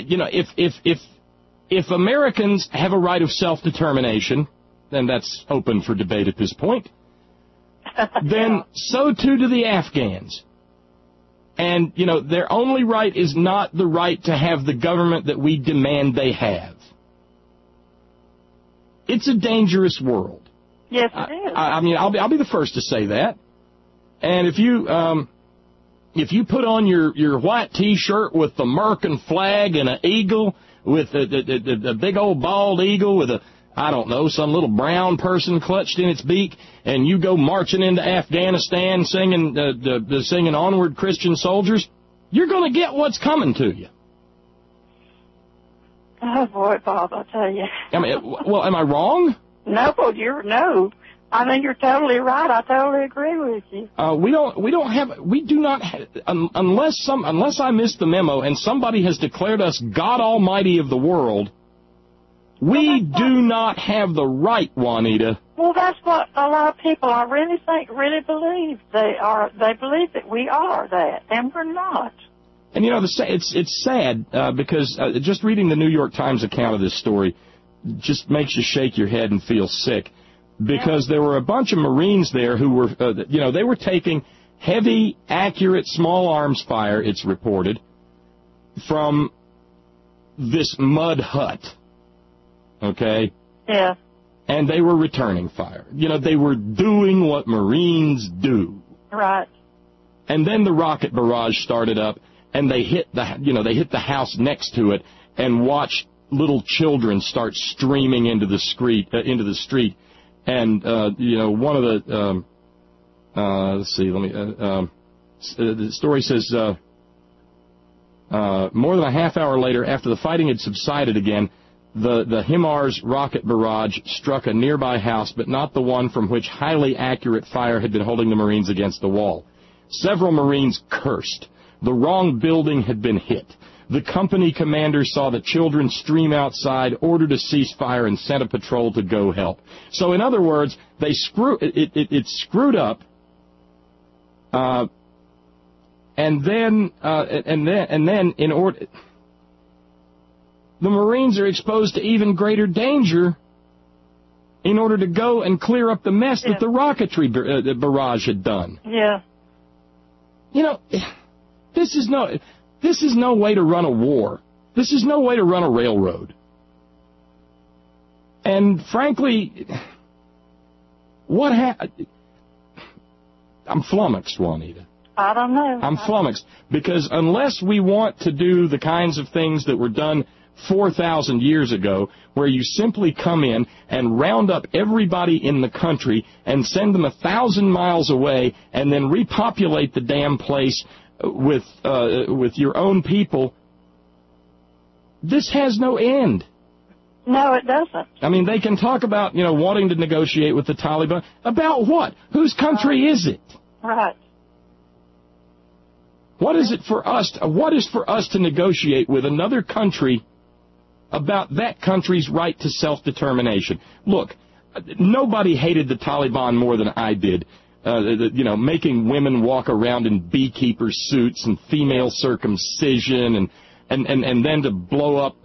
if Americans have a right of self-determination, and that's open for debate at this point, then so too do the Afghans. And, their only right is not the right to have the government that we demand they have. It's a dangerous world. Yes, it is. I'll be the first to say that. And if you put on your white T-shirt with the American flag and an eagle, with a big old bald eagle with some little brown person clutched in its beak, and you go marching into Afghanistan singing "Onward, Christian Soldiers," you're going to get what's coming to you. Oh, boy, Bob, I'll tell you. I mean, well, am I wrong? No. I mean, you're totally right. I totally agree with you. We do not have, unless I missed the memo and somebody has declared us God Almighty of the world, we do not have the right, Juanita. Well, that's what a lot of people, I really think, really believe. They believe that we are that, and we're not. And, you know, it's sad because just reading the New York Times account of this story just makes you shake your head and feel sick, because there were a bunch of Marines there who were, they were taking heavy, accurate small arms fire, it's reported, from this mud hut, okay? Yeah. And they were returning fire. You know, they were doing what Marines do. Right. And then the rocket barrage started up, and they hit the house next to it, and watched little children start streaming into the street. And one of the the story says more than a half hour later, after the fighting had subsided again, the HIMARS rocket barrage struck a nearby house, but not the one from which highly accurate fire had been holding the Marines against the wall. Several Marines cursed. The wrong building had been hit. The company commander saw the children stream outside, ordered a ceasefire, and sent a patrol to go help. So, in other words, they it screwed up, and then in order, the Marines are exposed to even greater danger in order to go and clear up the mess that the rocketry barrage had done. Yeah. You know, this is no way to run a war. This is no way to run a railroad. And frankly, I'm flummoxed, Juanita. I don't know. I'm flummoxed because unless we want to do the kinds of things that were done 4,000 years ago, where you simply come in and round up everybody in the country and send them 1,000 miles away and then repopulate the damn place with your own people, this has no end. No, it doesn't. I mean, they can talk about, wanting to negotiate with the Taliban. About what? Whose country is it? Right. What is for us to negotiate with another country about that country's right to self-determination? Look, nobody hated the Taliban more than I did. Making women walk around in beekeeper suits and female circumcision, and then to blow up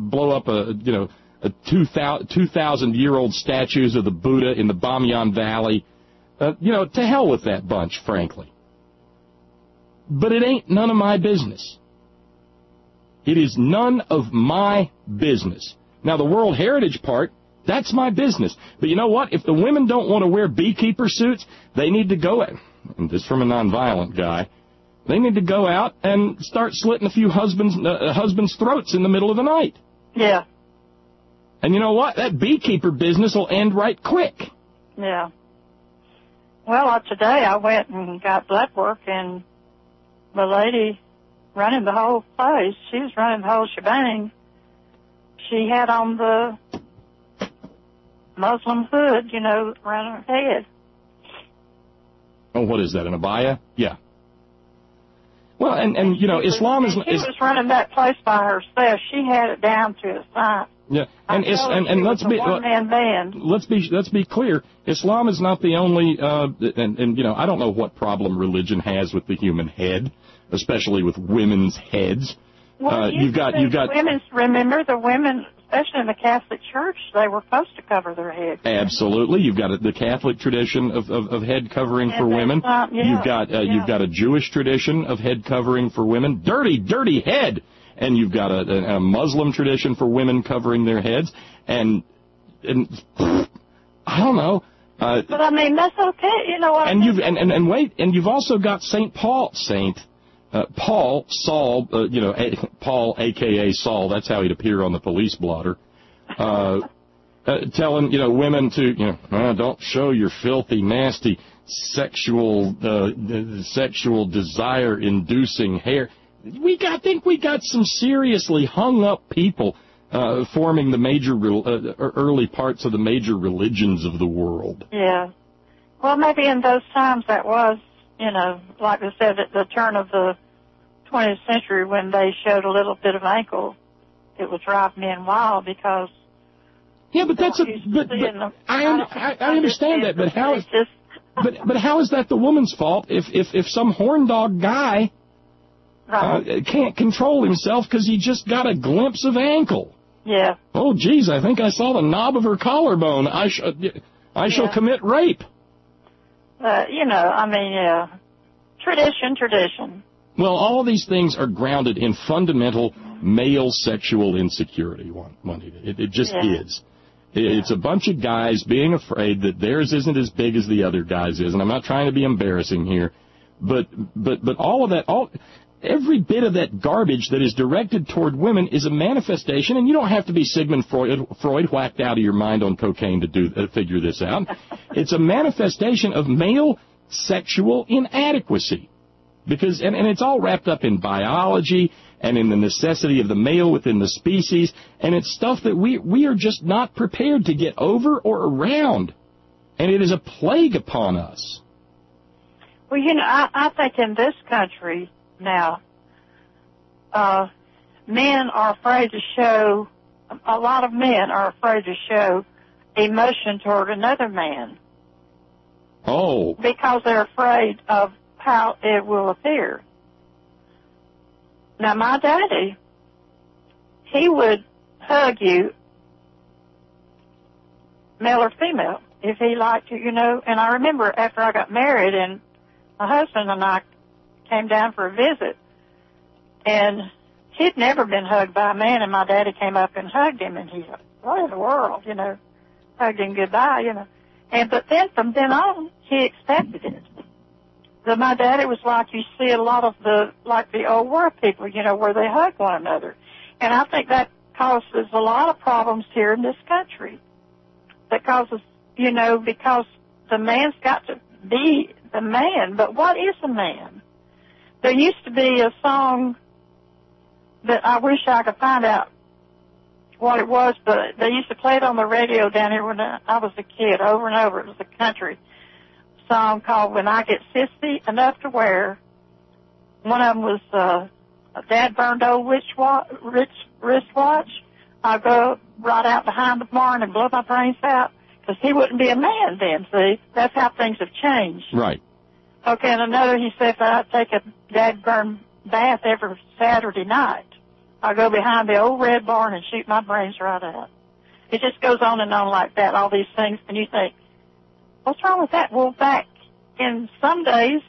a 2,000-year-old statues of the Buddha in the Bamyan Valley. To hell with that bunch, frankly. But it ain't none of my business. It is none of my business. Now, the World Heritage part, that's my business. But you know what? If the women don't want to wear beekeeper suits, they need to go, and this from a nonviolent guy, they need to go out and start slitting a few husbands' throats in the middle of the night. Yeah. And you know what? That beekeeper business will end right quick. Yeah. Well, today I went and got blood work, and the lady running the whole place, she was running the whole shebang. She had on the Muslim hood, around her head. Oh, what is that, an abaya? Yeah. Well, and Islam is... She was running that place by herself. She had it down to a science. Yeah, and let's be clear. Islam is not the only I don't know what problem religion has with the human head, especially with women's heads. Well, you've got women. Remember the women, especially in the Catholic Church, they were supposed to cover their head. Absolutely, you've got the Catholic tradition of head covering for women. You've got a Jewish tradition of head covering for women. Dirty head. And you've got a Muslim tradition for women covering their heads, and I don't know. But I mean, that's okay, you know what? And you've also got Paul, Saul, Paul, a.k.a. Saul. That's how he'd appear on the police blotter, telling women to don't show your filthy, nasty, sexual desire-inducing hair. I think we got some seriously hung up people forming the major early parts of the major religions of the world. Yeah. Well, maybe in those times that was, like I said, at the turn of the 20th century when they showed a little bit of ankle, it would drive men wild because. Yeah, but that's I understand that, but how is but how is that the woman's fault if some horn dog guy can't control himself because he just got a glimpse of ankle? Yeah. Oh, geez, I think I saw the knob of her collarbone. I shall commit rape. Yeah. Tradition. Well, all of these things are grounded in fundamental male sexual insecurity, Juanita. It just is. It's a bunch of guys being afraid that theirs isn't as big as the other guy's is, and I'm not trying to be embarrassing here, but all of that, every bit of that garbage that is directed toward women is a manifestation, and you don't have to be Sigmund Freud whacked out of your mind on cocaine to figure this out. It's a manifestation of male sexual inadequacy. Because and it's all wrapped up in biology and in the necessity of the male within the species, and it's stuff that we are just not prepared to get over or around, and it is a plague upon us. Well, I think in this country now, men are afraid to show, a lot of men are afraid to show emotion toward another man. Oh. Because they're afraid of how it will appear. Now, my daddy, he would hug you, male or female, if he liked you, And I remember after I got married and my husband and I came down for a visit, and he'd never been hugged by a man, and my daddy came up and hugged him, and he's like, what in the world, hugged him goodbye, But then from then on, he expected it. But my daddy was like you see a lot of the old world people, where they hug one another. And I think that causes a lot of problems here in this country. That causes, because the man's got to be the man. But what is a man? There used to be a song that I wish I could find out what it was, but they used to play it on the radio down here when I was a kid, over and over. It was a country song called When I Get Sissy Enough to Wear. One of them was a dad burned old wristwatch. I'll go right out behind the barn and blow my brains out because he wouldn't be a man then, see? That's how things have changed. Right. Okay, and another, he said, if I take a dad burn bath every Saturday night, I'll go behind the old red barn and shoot my brains right out. It just goes on and on like that, all these things, and you think, what's wrong with that? Well, back in some days,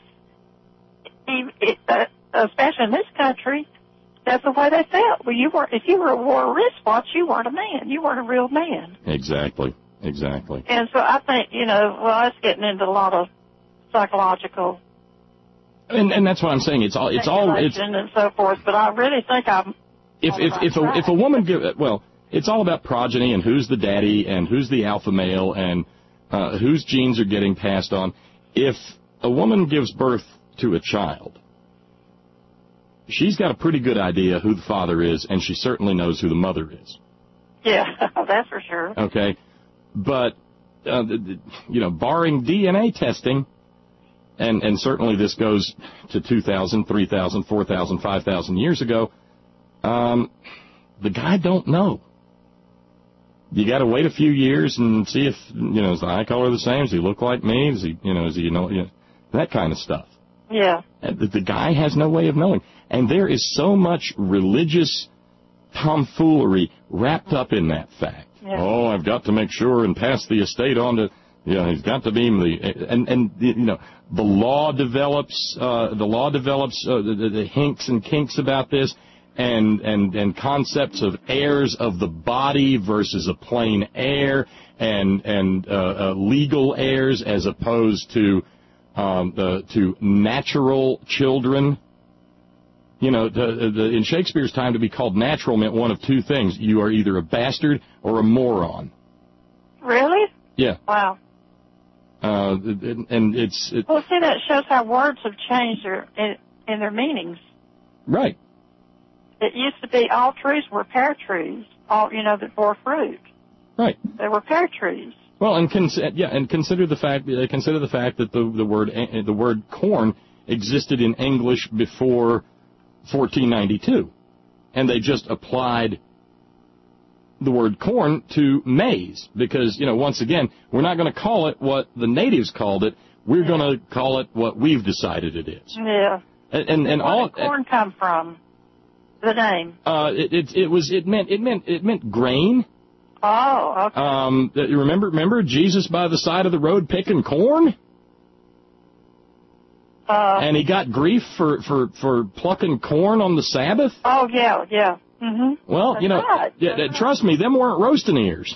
especially in this country, that's the way they felt. Well, if you wore a wristwatch, you weren't a man. You weren't a real man. Exactly. And so I think, that's getting into a lot of psychological. And that's what I'm saying. It's all and so forth. But I really think if a woman it's all about progeny and who's the daddy and who's the alpha male and whose genes are getting passed on. If a woman gives birth to a child, she's got a pretty good idea who the father is, and she certainly knows who the mother is. Yeah, that's for sure. Okay, but barring DNA testing, and certainly this goes to 2,000, 3,000, 4,000, 5,000 years ago, the guy don't know. You got to wait a few years and see if, is the eye color the same? Does he look like me? Is he, that kind of stuff. Yeah. The guy has no way of knowing. And there is so much religious tomfoolery wrapped up in that fact. Yeah. Oh, I've got to make sure and pass the estate on to, he's got to be the law develops, the hinks and kinks about this. And concepts of heirs of the body versus a plain heir, and legal heirs as opposed to natural children. In Shakespeare's time, to be called natural meant one of two things: you are either a bastard or a moron. Really? Yeah. Wow. And it's. Well, see, that shows how words have changed in their meanings. Right. It used to be all trees were pear trees, all, that bore fruit. Right. They were pear trees. Well, and consider the fact that the word corn existed in English before 1492, and they just applied the word corn to maize because, once again, we're not going to call it what the natives called it. We're going to call it what we've decided it is. Yeah. And where all did corn come from? The name. It meant grain. Oh, okay. Remember Jesus by the side of the road picking corn? And he got grief for plucking corn on the Sabbath? Oh, yeah. Mm-hmm. Well, Right. Trust me, them weren't roasting ears.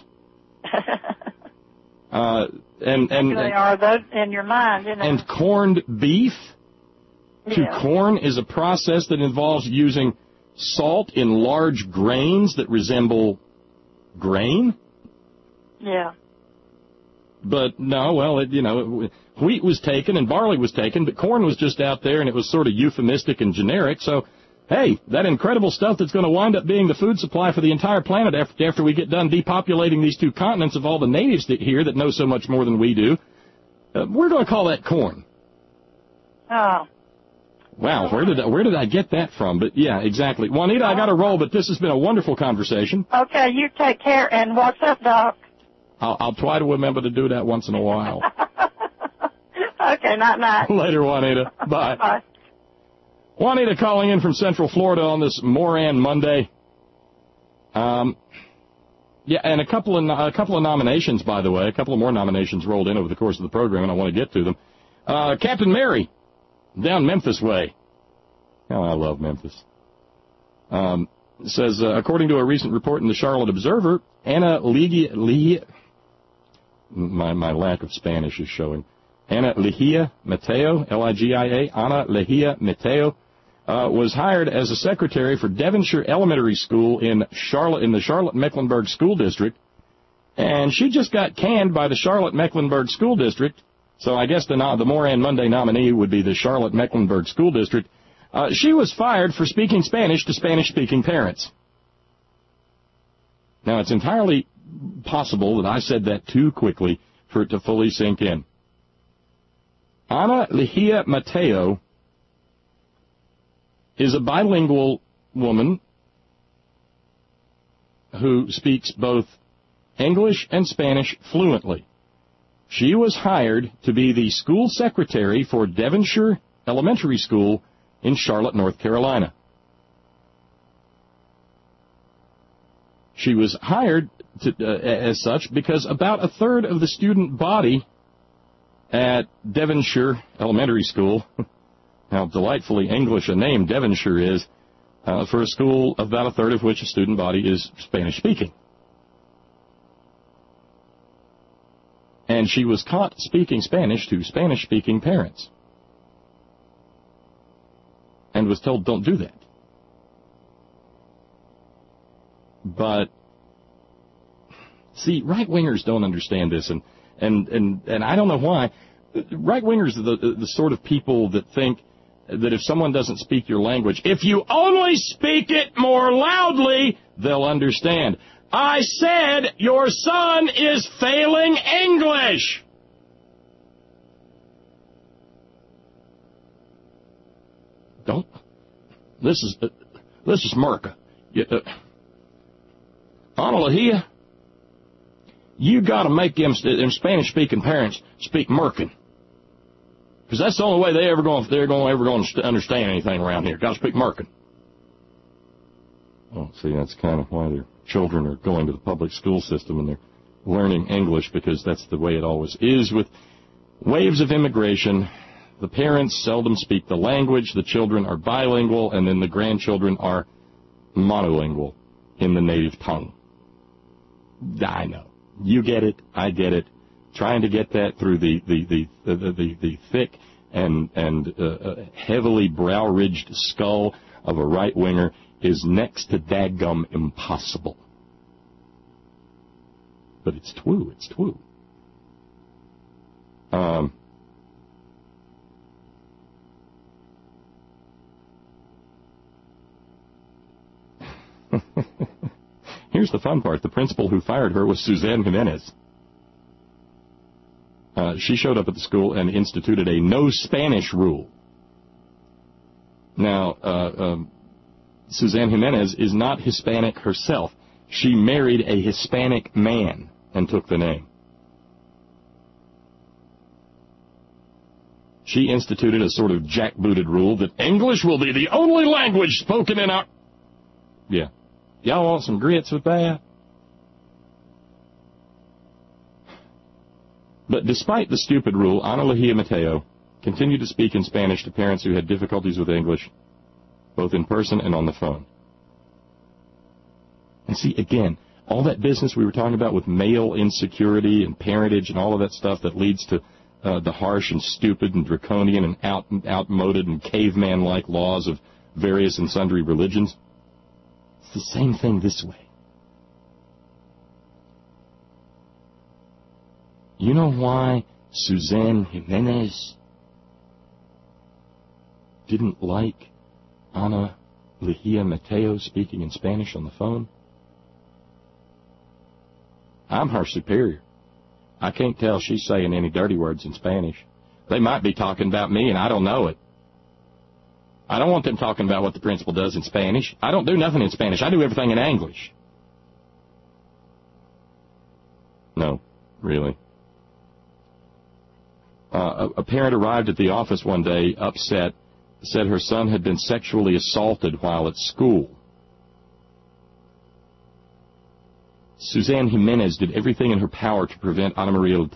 And they are those in your mind, And corned beef to corn is a process that involves using salt in large grains that resemble grain. Yeah. But no, well, wheat was taken and barley was taken, but corn was just out there and it was sort of euphemistic and generic. So, hey, that incredible stuff that's going to wind up being the food supply for the entire planet after we get done depopulating these two continents of all the natives here that know so much more than we do, we're going to call that corn. Oh. Wow, where did I get that from? But yeah, exactly. Juanita, I got to roll, but this has been a wonderful conversation. Okay, you take care. And what's up, Doc? I'll try to remember to do that once in a while. Okay, night. Later, Juanita. Bye. Bye. Juanita calling in from Central Florida on this Moran Monday. Yeah, and a couple of nominations, by the way. A couple of more nominations rolled in over the course of the program, and I want to get to them. Captain Mary, down Memphis way. Oh, I love Memphis. Says, according to a recent report in the Charlotte Observer, Ana Ligia, my lack of Spanish is showing. Ana Ligia Mateo, Ligia, Ana Ligia Mateo, was hired as a secretary for Devonshire Elementary School in the Charlotte-Mecklenburg School District, and she just got canned by the Charlotte-Mecklenburg School District, so I guess the Moran Monday nominee would be the Charlotte-Mecklenburg School District. She was fired for speaking Spanish to Spanish-speaking parents. Now, it's entirely possible that I said that too quickly for it to fully sink in. Ana Ligia Mateo is a bilingual woman who speaks both English and Spanish fluently. She was hired to be the school secretary for Devonshire Elementary School in Charlotte, North Carolina. She was hired as such because about a third of the student body at Devonshire Elementary School, how delightfully English a name Devonshire is, for a school about a third of which a student body is Spanish-speaking. And she was caught speaking Spanish to Spanish-speaking parents and was told, don't do that. But, see, right-wingers don't understand this, and I don't know why. Right-wingers are the sort of people that think that if someone doesn't speak your language, if you only speak it more loudly, they'll understand. I said your son is failing English. Don't. This is Merca. Ana Ligia, you got to make them Spanish-speaking parents speak Mercan, because that's the only way they're ever going to understand anything around here. Got to speak Mercan. Well, see, that's kind of why their children are going to the public school system and they're learning English, because that's the way it always is with waves of immigration. The parents seldom speak the language, the children are bilingual, and then the grandchildren are monolingual in the native tongue. I know. You get it. I get it. Trying to get that through the thick and heavily brow-ridged skull of a right-winger is next to daggum impossible. But it's true. It's true. here's the fun part. The principal who fired her was Suzanne Jimenez. She showed up at the school and instituted a no Spanish rule. Now, Suzanne Jimenez is not Hispanic herself. She married a Hispanic man and took the name. She instituted a sort of jackbooted rule that English will be the only language spoken in our... Yeah. Y'all want some grits with that? But despite the stupid rule, Ana Lehia Mateo continued to speak in Spanish to parents who had difficulties with English, both in person and on the phone. And see, again, all that business we were talking about with male insecurity and parentage and all of that stuff that leads to the harsh and stupid and draconian and outmoded and caveman-like laws of various and sundry religions. It's the same thing this way. You know why Suzanne Jimenez didn't like Ana Lehia Mateo speaking in Spanish on the phone? I'm her superior. I can't tell she's saying any dirty words in Spanish. They might be talking about me, and I don't know it. I don't want them talking about what the principal does in Spanish. I don't do nothing in Spanish. I do everything in English. No, really. A parent arrived at the office one day, upset, said her son had been sexually assaulted while at school. Suzanne Jimenez did everything in her power to prevent Ana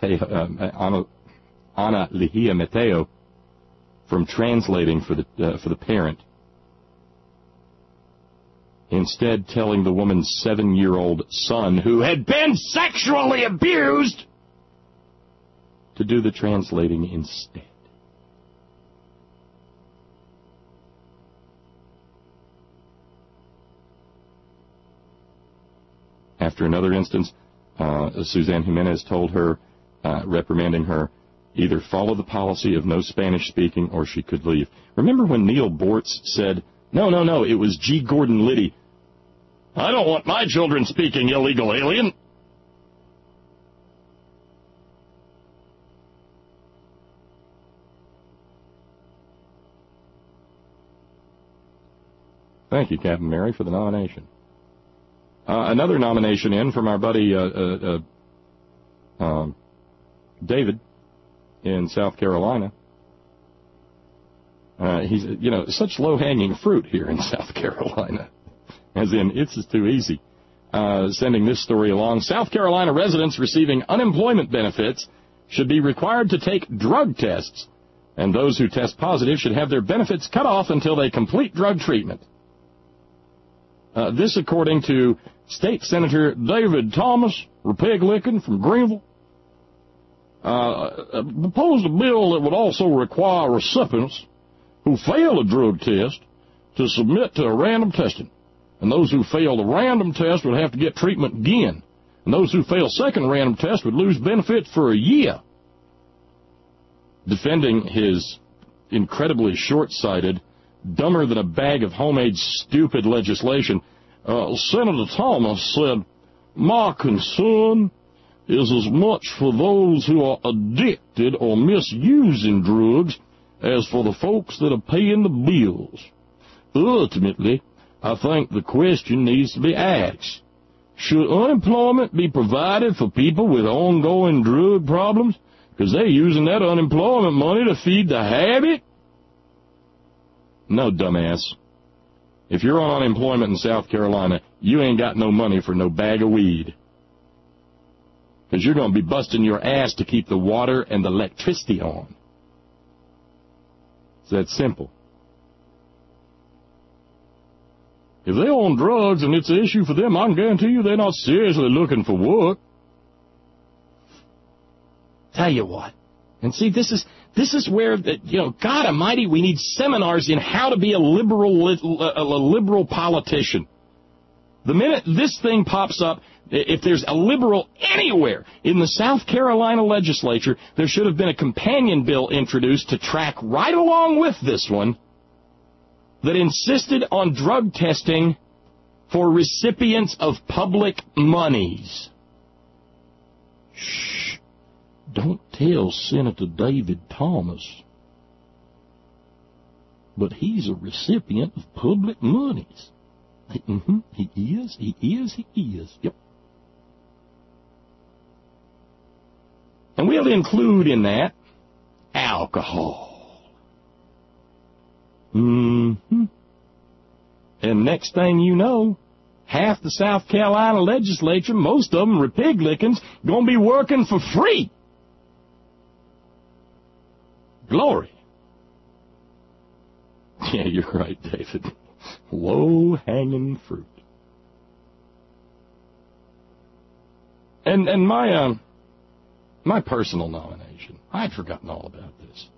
Lehia Mateo from translating for the parent, instead telling the woman's 7-year-old son, who had been sexually abused, to do the translating instead. After another instance, Suzanne Jimenez told her, reprimanding her, either follow the policy of no Spanish speaking or she could leave. Remember when Neil Bortz said, no, it was G. Gordon Liddy, I don't want my children speaking illegal alien. Thank you, Captain Mary, for the nomination. Another nomination in from our buddy David in South Carolina. He's, such low-hanging fruit here in South Carolina, as in it's just too easy. Sending this story along, South Carolina residents receiving unemployment benefits should be required to take drug tests, and those who test positive should have their benefits cut off until they complete drug treatment. This according to State Senator David Thomas, Republican from Greenville, proposed a bill that would also require recipients who fail a drug test to submit to a random testing. And those who fail the random test would have to get treatment again. And those who fail second random test would lose benefits for a year. Defending his incredibly short-sighted, dumber than a bag of homemade stupid legislation, Senator Thomas said, my concern is as much for those who are addicted or misusing drugs as for the folks that are paying the bills. Ultimately, I think the question needs to be asked, should unemployment be provided for people with ongoing drug problems because they're using that unemployment money to feed the habit? No, dumbass. If you're on unemployment in South Carolina, you ain't got no money for no bag of weed. Because you're going to be busting your ass to keep the water and the electricity on. It's that simple. If they're on drugs and it's an issue for them, I can guarantee you they're not seriously looking for work. Tell you what. And see, this is where, God Almighty, we need seminars in how to be a liberal politician. The minute this thing pops up, if there's a liberal anywhere in the South Carolina legislature, there should have been a companion bill introduced to track right along with this one that insisted on drug testing for recipients of public monies. Shh. Don't tell Senator David Thomas. But he's a recipient of public monies. He is. Yep. And we'll include in that alcohol. And next thing you know, half the South Carolina legislature, most of them Republicans, going to be working for free. Glory. Yeah, you're right, David. Low-hanging fruit. And my personal nomination, I'd forgotten all about this.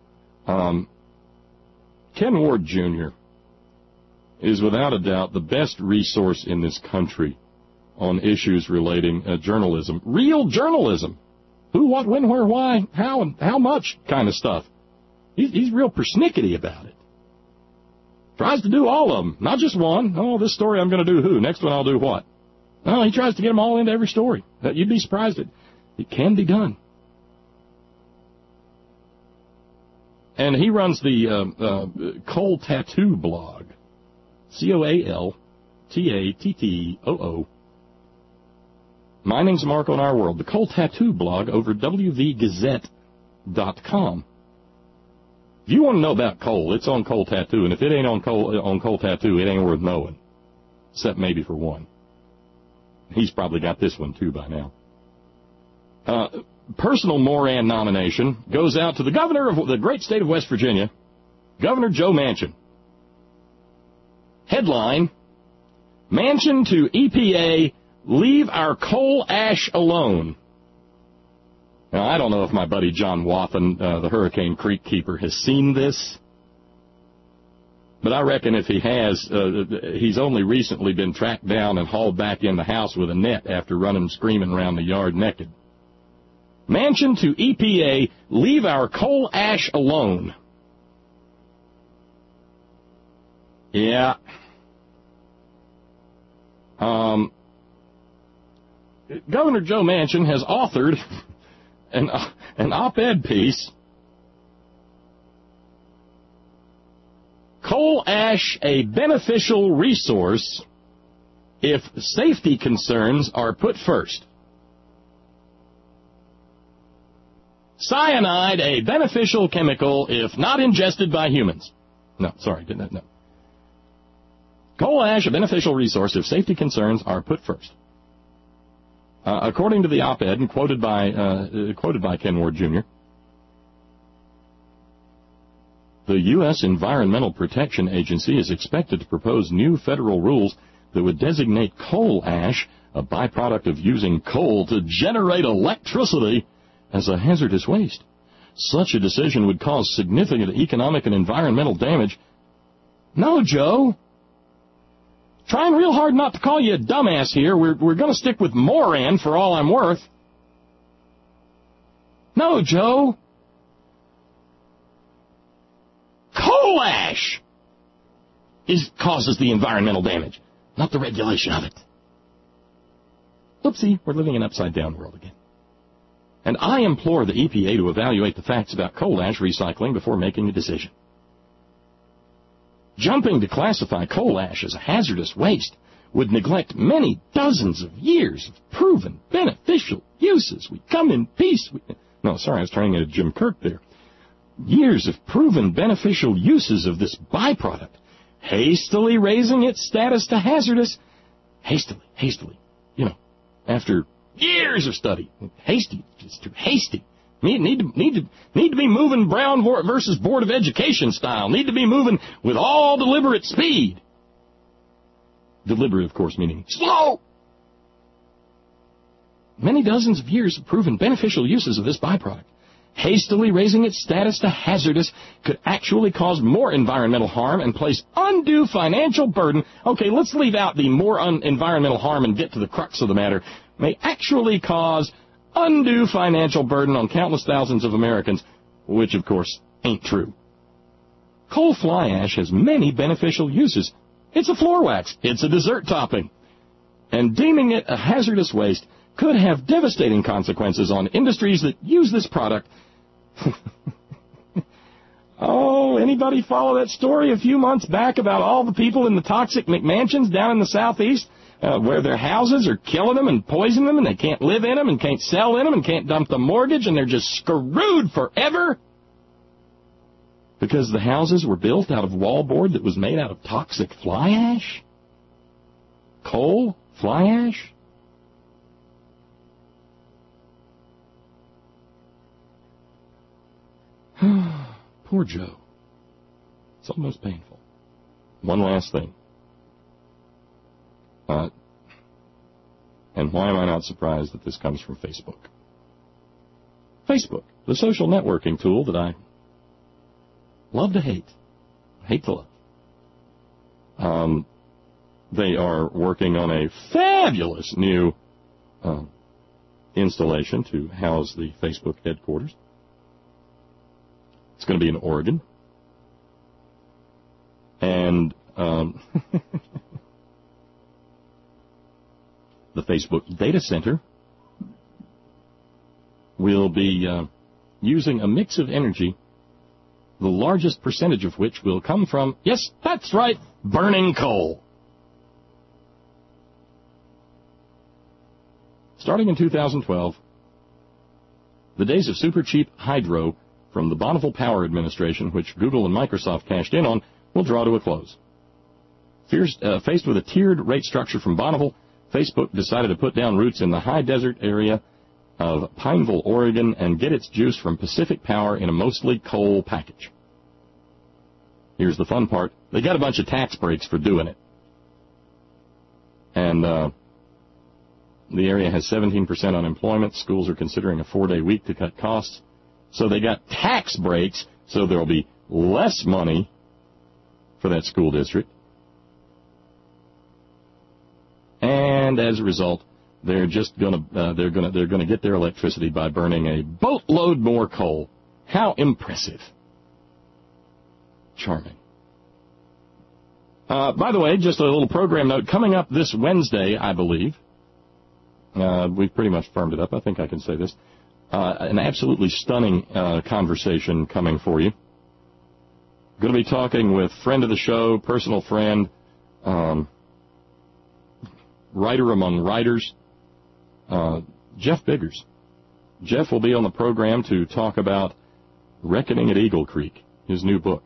Ken Ward Jr. is without a doubt the best resource in this country on issues relating journalism. Real journalism. Who, what, when, where, why, how, and how much kind of stuff. He's real persnickety about it. Tries to do all of them, not just one. Oh, this story I'm going to do who. Next one I'll do what. No, he tries to get them all into every story. You'd be surprised at. It can be done. And he runs the Cole Tattoo blog. COALTATTOO. Mining's Marco in Our World. The Cole Tattoo blog over WVGazette.com. If you want to know about Cole, it's on Cole Tattoo. And if it ain't on Cole Tattoo, it ain't worth knowing. Except maybe for one. He's probably got this one, too, by now. Personal Moran nomination goes out to the governor of the great state of West Virginia, Governor Joe Manchin. Headline, Manchin to EPA, leave our coal ash alone. Now, I don't know if my buddy John Wathen, the Hurricane Creek keeper, has seen this. But I reckon if he has, he's only recently been tracked down and hauled back in the house with a net after running screaming around the yard naked. Manchin to EPA, leave our coal ash alone. Yeah. Governor Joe Manchin has authored an op-ed piece, Coal Ash, a Beneficial Resource if Safety Concerns are Put First. Cyanide, a beneficial chemical if not ingested by humans. No, sorry, didn't no. Coal ash, a beneficial resource if safety concerns are put first. According to the op-ed and quoted by Ken Ward Jr., the U.S. Environmental Protection Agency is expected to propose new federal rules that would designate coal ash, a byproduct of using coal to generate electricity, as a hazardous waste. Such a decision would cause significant economic and environmental damage. No, Joe. Trying real hard not to call you a dumbass here. We're going to stick with Moran for all I'm worth. No, Joe. Coal ash causes the environmental damage, not the regulation of it. Oopsie, we're living in an upside-down world again. And I implore the EPA to evaluate the facts about coal ash recycling before making a decision. Jumping to classify coal ash as a hazardous waste would neglect many dozens of years of proven beneficial uses. We come in peace. No, sorry, I was trying to Jim Kirk there. Years of proven beneficial uses of this byproduct, hastily raising its status to hazardous. Hastily, after years of study. Hasty, just too hasty. Need to be moving Brown versus Board of Education style. Need to be moving with all deliberate speed. Deliberate, of course, meaning slow. Many dozens of years of proven beneficial uses of this byproduct. Hastily raising its status to hazardous could actually cause more environmental harm and place undue financial burden. Okay, let's leave out the more environmental harm and get to the crux of the matter. May actually cause undue financial burden on countless thousands of Americans, which, of course, ain't true. Coal fly ash has many beneficial uses. It's a floor wax. It's a dessert topping. And deeming it a hazardous waste could have devastating consequences on industries that use this product. Oh, anybody follow that story a few months back about all the people in the toxic McMansions down in the southeast where their houses are killing them and poisoning them and they can't live in them and can't sell in them and can't dump the mortgage and they're just screwed forever? Because the houses were built out of wallboard that was made out of toxic fly ash? Coal? Fly ash? Poor Joe. It's almost painful. One last thing. And why am I not surprised that this comes from Facebook? Facebook, the social networking tool that I love to hate. Hate to love. They are working on a fabulous new installation to house the Facebook headquarters. It's going to be in Oregon. And the Facebook data center will be using a mix of energy, the largest percentage of which will come from, yes, that's right, burning coal. Starting in 2012, the days of super cheap hydro from the Bonneville Power Administration, which Google and Microsoft cashed in on, will draw to a close. Faced with a tiered rate structure from Bonneville, Facebook decided to put down roots in the high desert area of Pineville, Oregon, and get its juice from Pacific Power in a mostly coal package. Here's the fun part. They got a bunch of tax breaks for doing it. And the area has 17% unemployment. Schools are considering a 4-day week to cut costs. So they got tax breaks, so there will be less money for that school district. And as a result, they're just gonna get their electricity by burning a boatload more coal. How impressive! Charming. By the way, just a little program note coming up this Wednesday, I believe. We've pretty much firmed it up. I think I can say this. An absolutely stunning conversation coming for you. Going to be talking with friend of the show, personal friend, writer among writers, Jeff Biggers. Jeff will be on the program to talk about Reckoning at Eagle Creek, his new book.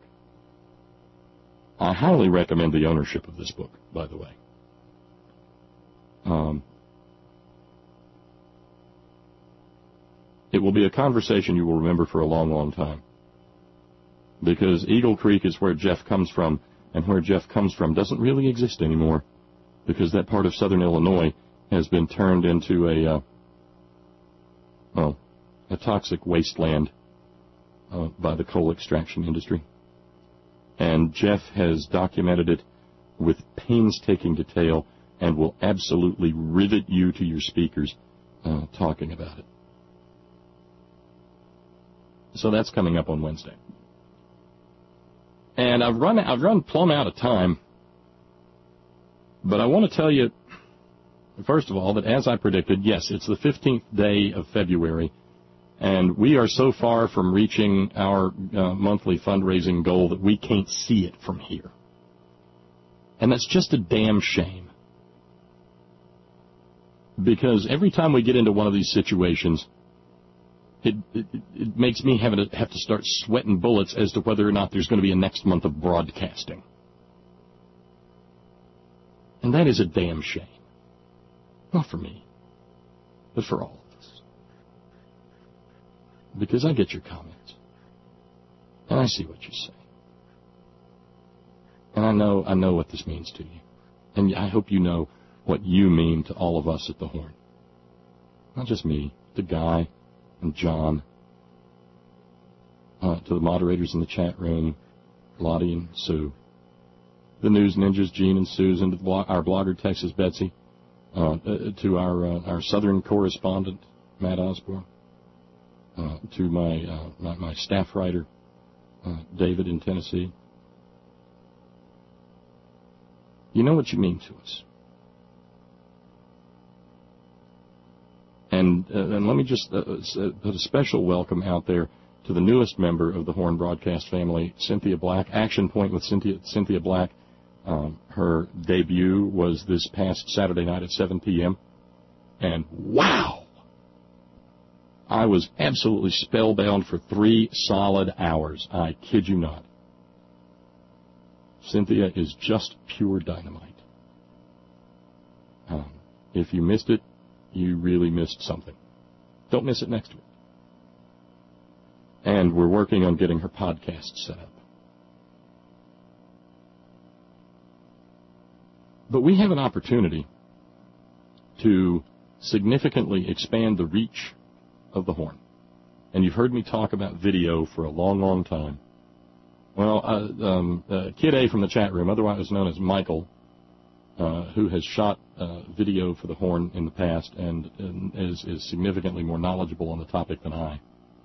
I highly recommend the ownership of this book, by the way. It will be a conversation you will remember for a long, long time. Because Eagle Creek is where Jeff comes from, and where Jeff comes from doesn't really exist anymore, because that part of southern Illinois has been turned into a toxic wasteland by the coal extraction industry. And Jeff has documented it with painstaking detail and will absolutely rivet you to your speakers talking about it. So that's coming up on Wednesday. And I've run plumb out of time, but I want to tell you, first of all, that as I predicted, yes, it's the 15th day of February, and we are so far from reaching our monthly fundraising goal that we can't see it from here. And that's just a damn shame. Because every time we get into one of these situations, it makes me have to start sweating bullets as to whether or not there's going to be a next month of broadcasting. And that is a damn shame. Not for me, but for all of us. Because I get your comments. And I see what you say. And I know what this means to you. And I hope you know what you mean to all of us at the Horn. Not just me, to Guy and John, to the moderators in the chat room, Lottie and Sue, the News Ninjas, Gene and Susan, to our blogger, Texas Betsy, to our southern correspondent, Matt Osborne, to my staff writer, David in Tennessee, You know what you mean to us. And let me just put a special welcome out there to the newest member of the Horn Broadcast family, Cynthia Black. Action Point with Cynthia Black. Her debut was this past Saturday night at 7 p.m. And wow! I was absolutely spellbound for 3 solid hours. I kid you not. Cynthia is just pure dynamite. If you missed it, you really missed something. Don't miss it next week. And we're working on getting her podcast set up. But we have an opportunity to significantly expand the reach of the Horn. And you've heard me talk about video for a long, long time. Well, Kid A from the chat room, otherwise known as Michael, who has shot video for the Horn in the past and is significantly more knowledgeable on the topic than I.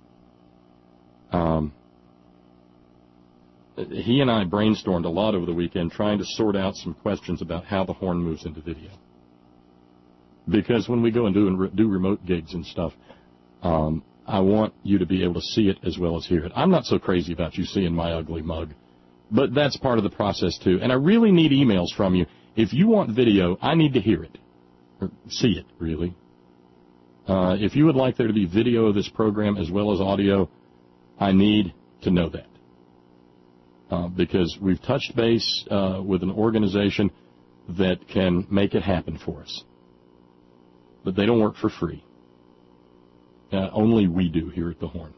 He and I brainstormed a lot over the weekend trying to sort out some questions about how the Horn moves into video. Because when we go and do remote gigs and stuff, I want you to be able to see it as well as hear it. I'm not so crazy about you seeing my ugly mug, but that's part of the process too. And I really need emails from you. If you want video, I need to hear it, or see it, really. If you would like there to be video of this program as well as audio, I need to know that. Because we've touched base with an organization that can make it happen for us. But they don't work for free. Only we do here at the Horn.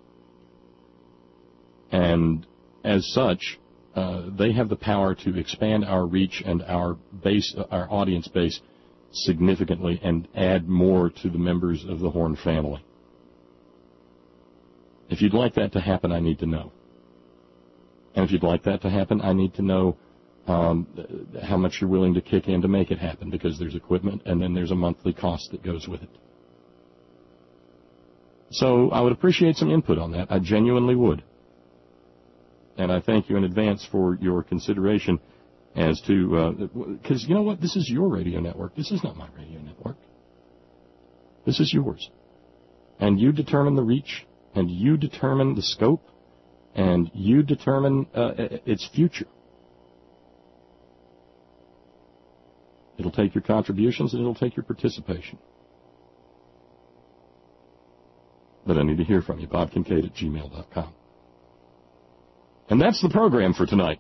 And as such, they have the power to expand our reach and our base, our audience base, significantly and add more to the members of the Horn family. If you'd like that to happen, I need to know. And if you'd like that to happen, I need to know how much you're willing to kick in to make it happen, because there's equipment and then there's a monthly cost that goes with it. So I would appreciate some input on that. I genuinely would. And I thank you in advance for your consideration as to, because you know what? This is your radio network. This is not my radio network. This is yours. And you determine the reach, and you determine the scope, and you determine its future. It'll take your contributions and it'll take your participation. But I need to hear from you, bobkincaid@gmail.com. And that's the program for tonight.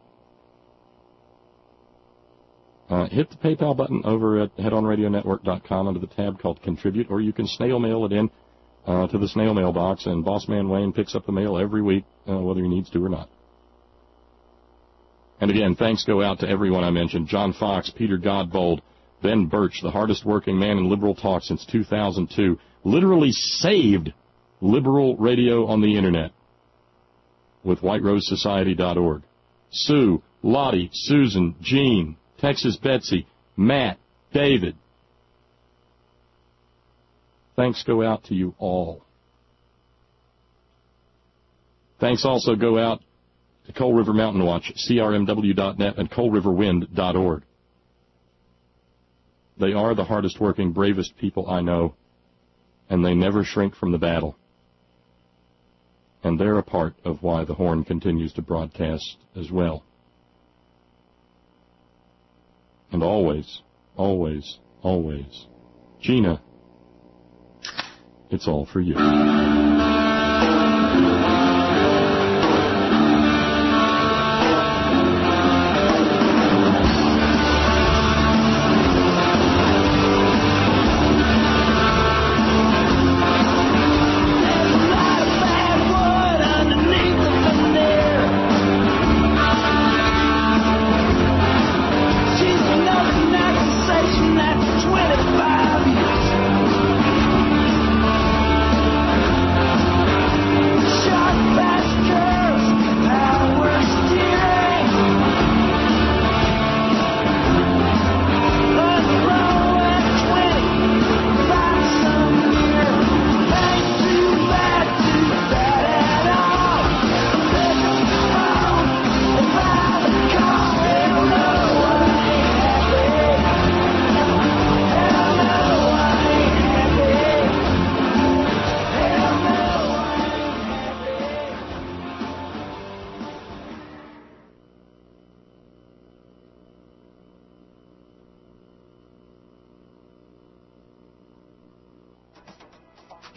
Hit the PayPal button over at headonradionetwork.com under the tab called Contribute, or you can snail mail it in to the snail mail box, and Bossman Wayne picks up the mail every week, whether he needs to or not. And again, thanks go out to everyone I mentioned: John Fox, Peter Godbold, Ben Birch, the hardest working man in liberal talk since 2002, literally saved liberal radio on the Internet with whiterosesociety.org. Sue, Lottie, Susan, Jean, Texas Betsy, Matt, David. Thanks go out to you all. Thanks also go out to Coal River Mountain Watch, crmw.net, and coalriverwind.org. They are the hardest working, bravest people I know, and they never shrink from the battle. And they're a part of why the Horn continues to broadcast as well. And always, always, always, Gina, it's all for you.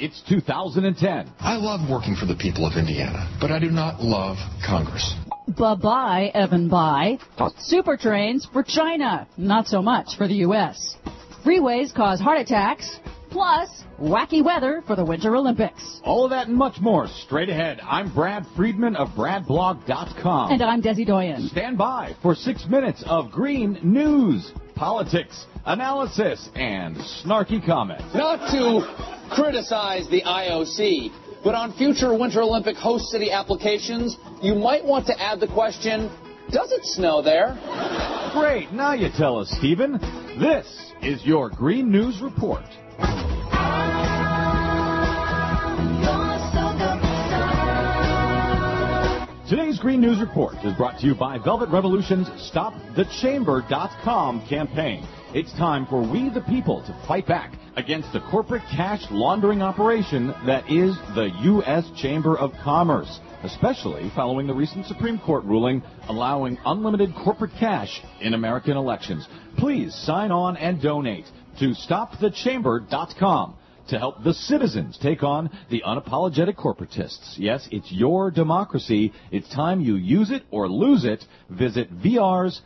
It's 2010. I love working for the people of Indiana, but I do not love Congress. Bye-bye, Evan Bye. Super trains for China, not so much for the U.S. Freeways cause heart attacks, plus wacky weather for the Winter Olympics. All of that and much more straight ahead. I'm Brad Friedman of BradBlog.com. And I'm Desi Doyen. Stand by for 6 minutes of green news, politics, analysis, and snarky comments. Not to criticize the IOC, but on future Winter Olympic host city applications, you might want to add the question, does it snow there? Great. Now you tell us, Stephen. This is your Green News Report. Today's Green News Report is brought to you by Velvet Revolution's StopTheChamber.com campaign. It's time for we the people to fight back against the corporate cash laundering operation that is the U.S. Chamber of Commerce, especially following the recent Supreme Court ruling allowing unlimited corporate cash in American elections. Please sign on and donate to StopTheChamber.com to help the citizens take on the unapologetic corporatists. Yes, it's your democracy. It's time you use it or lose it. Visit VR's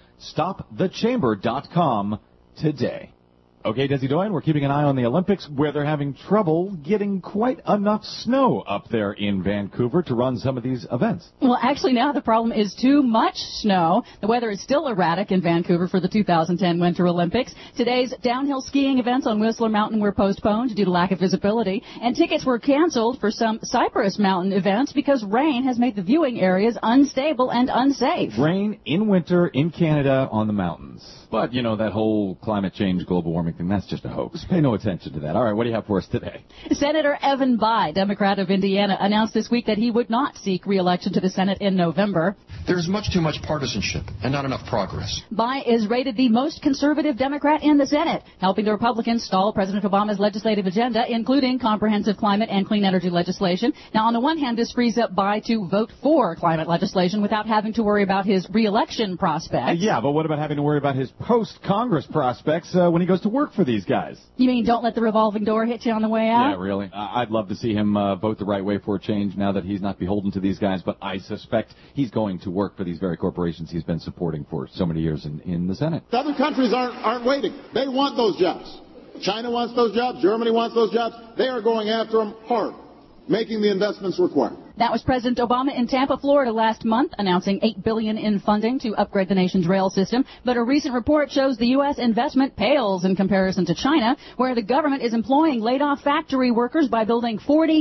StopTheChamber.com today. Okay, Desi Doyen, we're keeping an eye on the Olympics, where they're having trouble getting quite enough snow up there in Vancouver to run some of these events. Well, actually, now the problem is too much snow. The weather is still erratic in Vancouver for the 2010 Winter Olympics. Today's downhill skiing events on Whistler Mountain were postponed due to lack of visibility, and tickets were canceled for some Cypress Mountain events because rain has made the viewing areas unstable and unsafe. Rain in winter in Canada on the mountains. But, you know, that whole climate change, global warming thing, that's just a hoax. Pay no attention to that. All right, what do you have for us today? Senator Evan Bye, Democrat of Indiana, announced this week that he would not seek re-election to the Senate in November. There's much too much partisanship and not enough progress. Bye is rated the most conservative Democrat in the Senate, helping the Republicans stall President Obama's legislative agenda, including comprehensive climate and clean energy legislation. Now, on the one hand, this frees up Bye to vote for climate legislation without having to worry about his re-election prospects. Yeah, but what about having to worry about his post-Congress prospects when he goes to work for these guys? You mean don't let the revolving door hit you on the way out? Yeah, really. I'd love to see him vote the right way for a change now that he's not beholden to these guys, but I suspect he's going to work for these very corporations he's been supporting for so many years in the Senate. Other countries aren't waiting. They want those jobs. China wants those jobs. Germany wants those jobs. They are going after them hard, making the investments required. That was President Obama in Tampa, Florida last month, announcing $8 billion in funding to upgrade the nation's rail system. But a recent report shows the U.S. investment pales in comparison to China, where the government is employing laid-off factory workers by building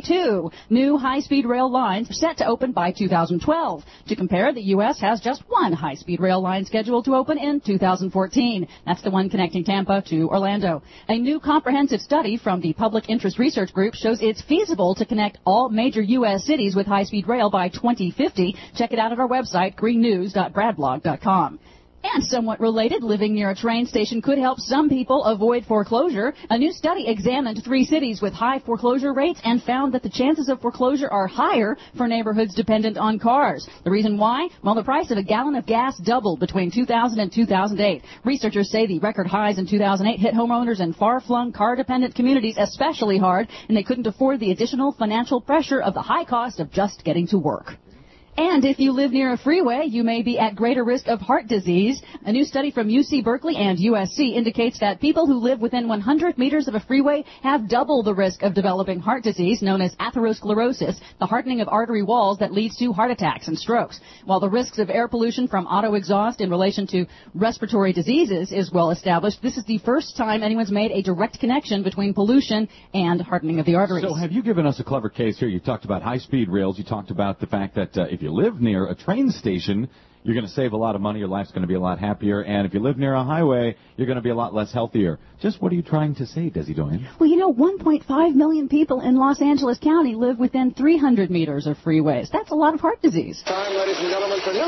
42 new high-speed rail lines set to open by 2012. To compare, the U.S. has just one high-speed rail line scheduled to open in 2014. That's the one connecting Tampa to Orlando. A new comprehensive study from the Public Interest Research Group shows it's feasible to connect all major U.S. cities with high-speed rail by 2050. Check it out at our website, greennews.bradblog.com. And somewhat related, living near a train station could help some people avoid foreclosure. A new study examined 3 cities with high foreclosure rates and found that the chances of foreclosure are higher for neighborhoods dependent on cars. The reason why? Well, the price of a gallon of gas doubled between 2000 and 2008. Researchers say the record highs in 2008 hit homeowners in far-flung, car-dependent communities especially hard, and they couldn't afford the additional financial pressure of the high cost of just getting to work. And if you live near a freeway, you may be at greater risk of heart disease. A new study from UC Berkeley and USC indicates that people who live within 100 meters of a freeway have double the risk of developing heart disease, known as atherosclerosis, the hardening of artery walls that leads to heart attacks and strokes. While the risks of air pollution from auto exhaust in relation to respiratory diseases is well established, this is the first time anyone's made a direct connection between pollution and hardening of the arteries. So have you given us a clever case here? You talked about high-speed rails. You talked about the fact that if you live near a train station, you're going to save a lot of money, your life's going to be a lot happier, and if you live near a highway, you're going to be a lot less healthier. Just what are you trying to say, Desi Doyen? Well, you know, 1.5 million people in Los Angeles County live within 300 meters of freeways. That's a lot of heart disease. Time, ladies and gentlemen, for new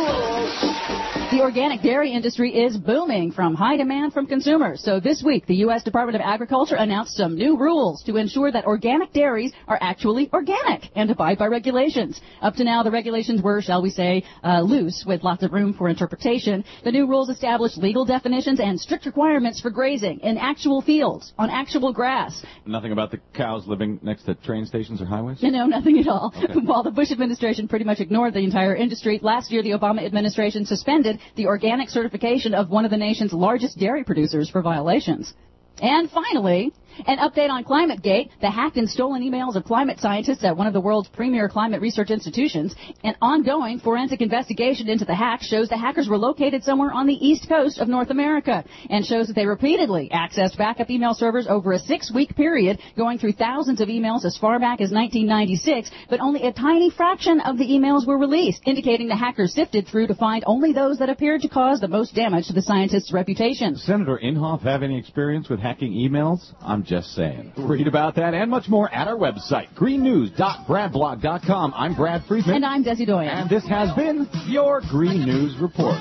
rules. The organic dairy industry is booming from high demand from consumers. So this week, the U.S. Department of Agriculture announced some new rules to ensure that organic dairies are actually organic and abide by regulations. Up to now, the regulations were, shall we say, loose, with lots lots of room for interpretation. The new rules establish legal definitions and strict requirements for grazing in actual fields, on actual grass. Nothing about the cows living next to train stations or highways? No, nothing at all. Okay. While the Bush administration pretty much ignored the entire industry, last year the Obama administration suspended the organic certification of one of the nation's largest dairy producers for violations. And finally, an update on ClimateGate, the hacked and stolen emails of climate scientists at one of the world's premier climate research institutions. An ongoing forensic investigation into the hack shows the hackers were located somewhere on the east coast of North America and shows that they repeatedly accessed backup email servers over a 6-week period, going through thousands of emails as far back as 1996, but only a tiny fraction of the emails were released, indicating the hackers sifted through to find only those that appeared to cause the most damage to the scientists' reputation. Does Senator Inhofe have any experience with hacking emails? I'm just saying. Read about that and much more at our website, greennews.bradblog.com. I'm Brad Friedman. And I'm Desi Doyen. And this has been your Green News Report.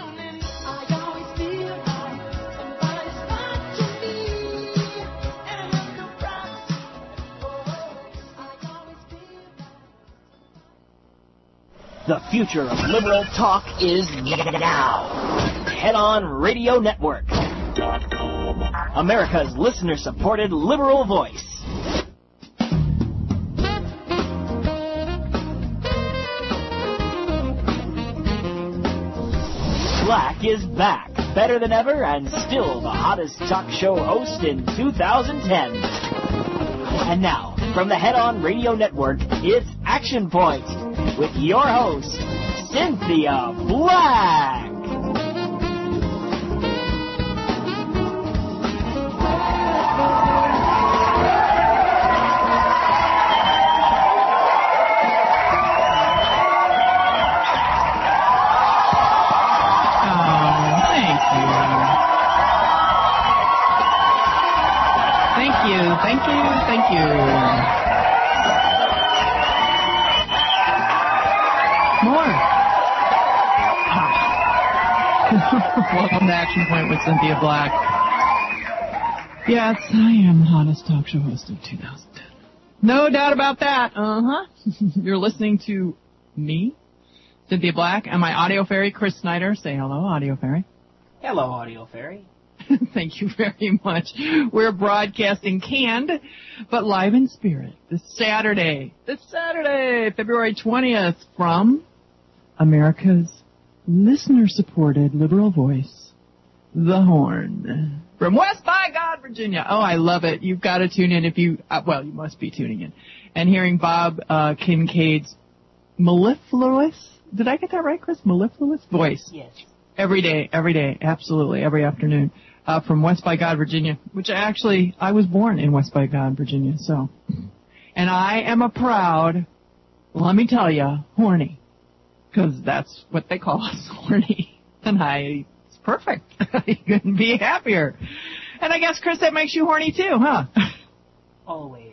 The future of liberal talk is now. Head On Radio Network. America's listener-supported liberal voice. Black is back, better than ever, and still the hottest talk show host in 2010. And now, from the Head On Radio Network, it's Action Point, with your host, Cynthia Black. Thank you. More. Welcome to Action Point with Cynthia Black. Yes, I am the hottest talk show host of 2010. No doubt about that. You're listening to me, Cynthia Black, and my audio fairy, Chris Snyder. Say hello, audio fairy. Hello, audio fairy. Thank you very much. We're broadcasting canned, but live in spirit this Saturday, February 20th, from America's listener-supported liberal voice, The Horn, from West by God, Virginia. Oh, I love it. You've got to tune in if you, well, you must be tuning in, and hearing Bob Kincaid's mellifluous, did I get that right, Chris? Mellifluous voice. Yes. Every day, absolutely, every afternoon, from West by God, Virginia, which I was born in West by God, Virginia, so. And I am a proud, let me tell you, horny, because that's what they call us, horny. And it's perfect. You couldn't be happier. And I guess, Chris, that makes you horny too, huh? Always.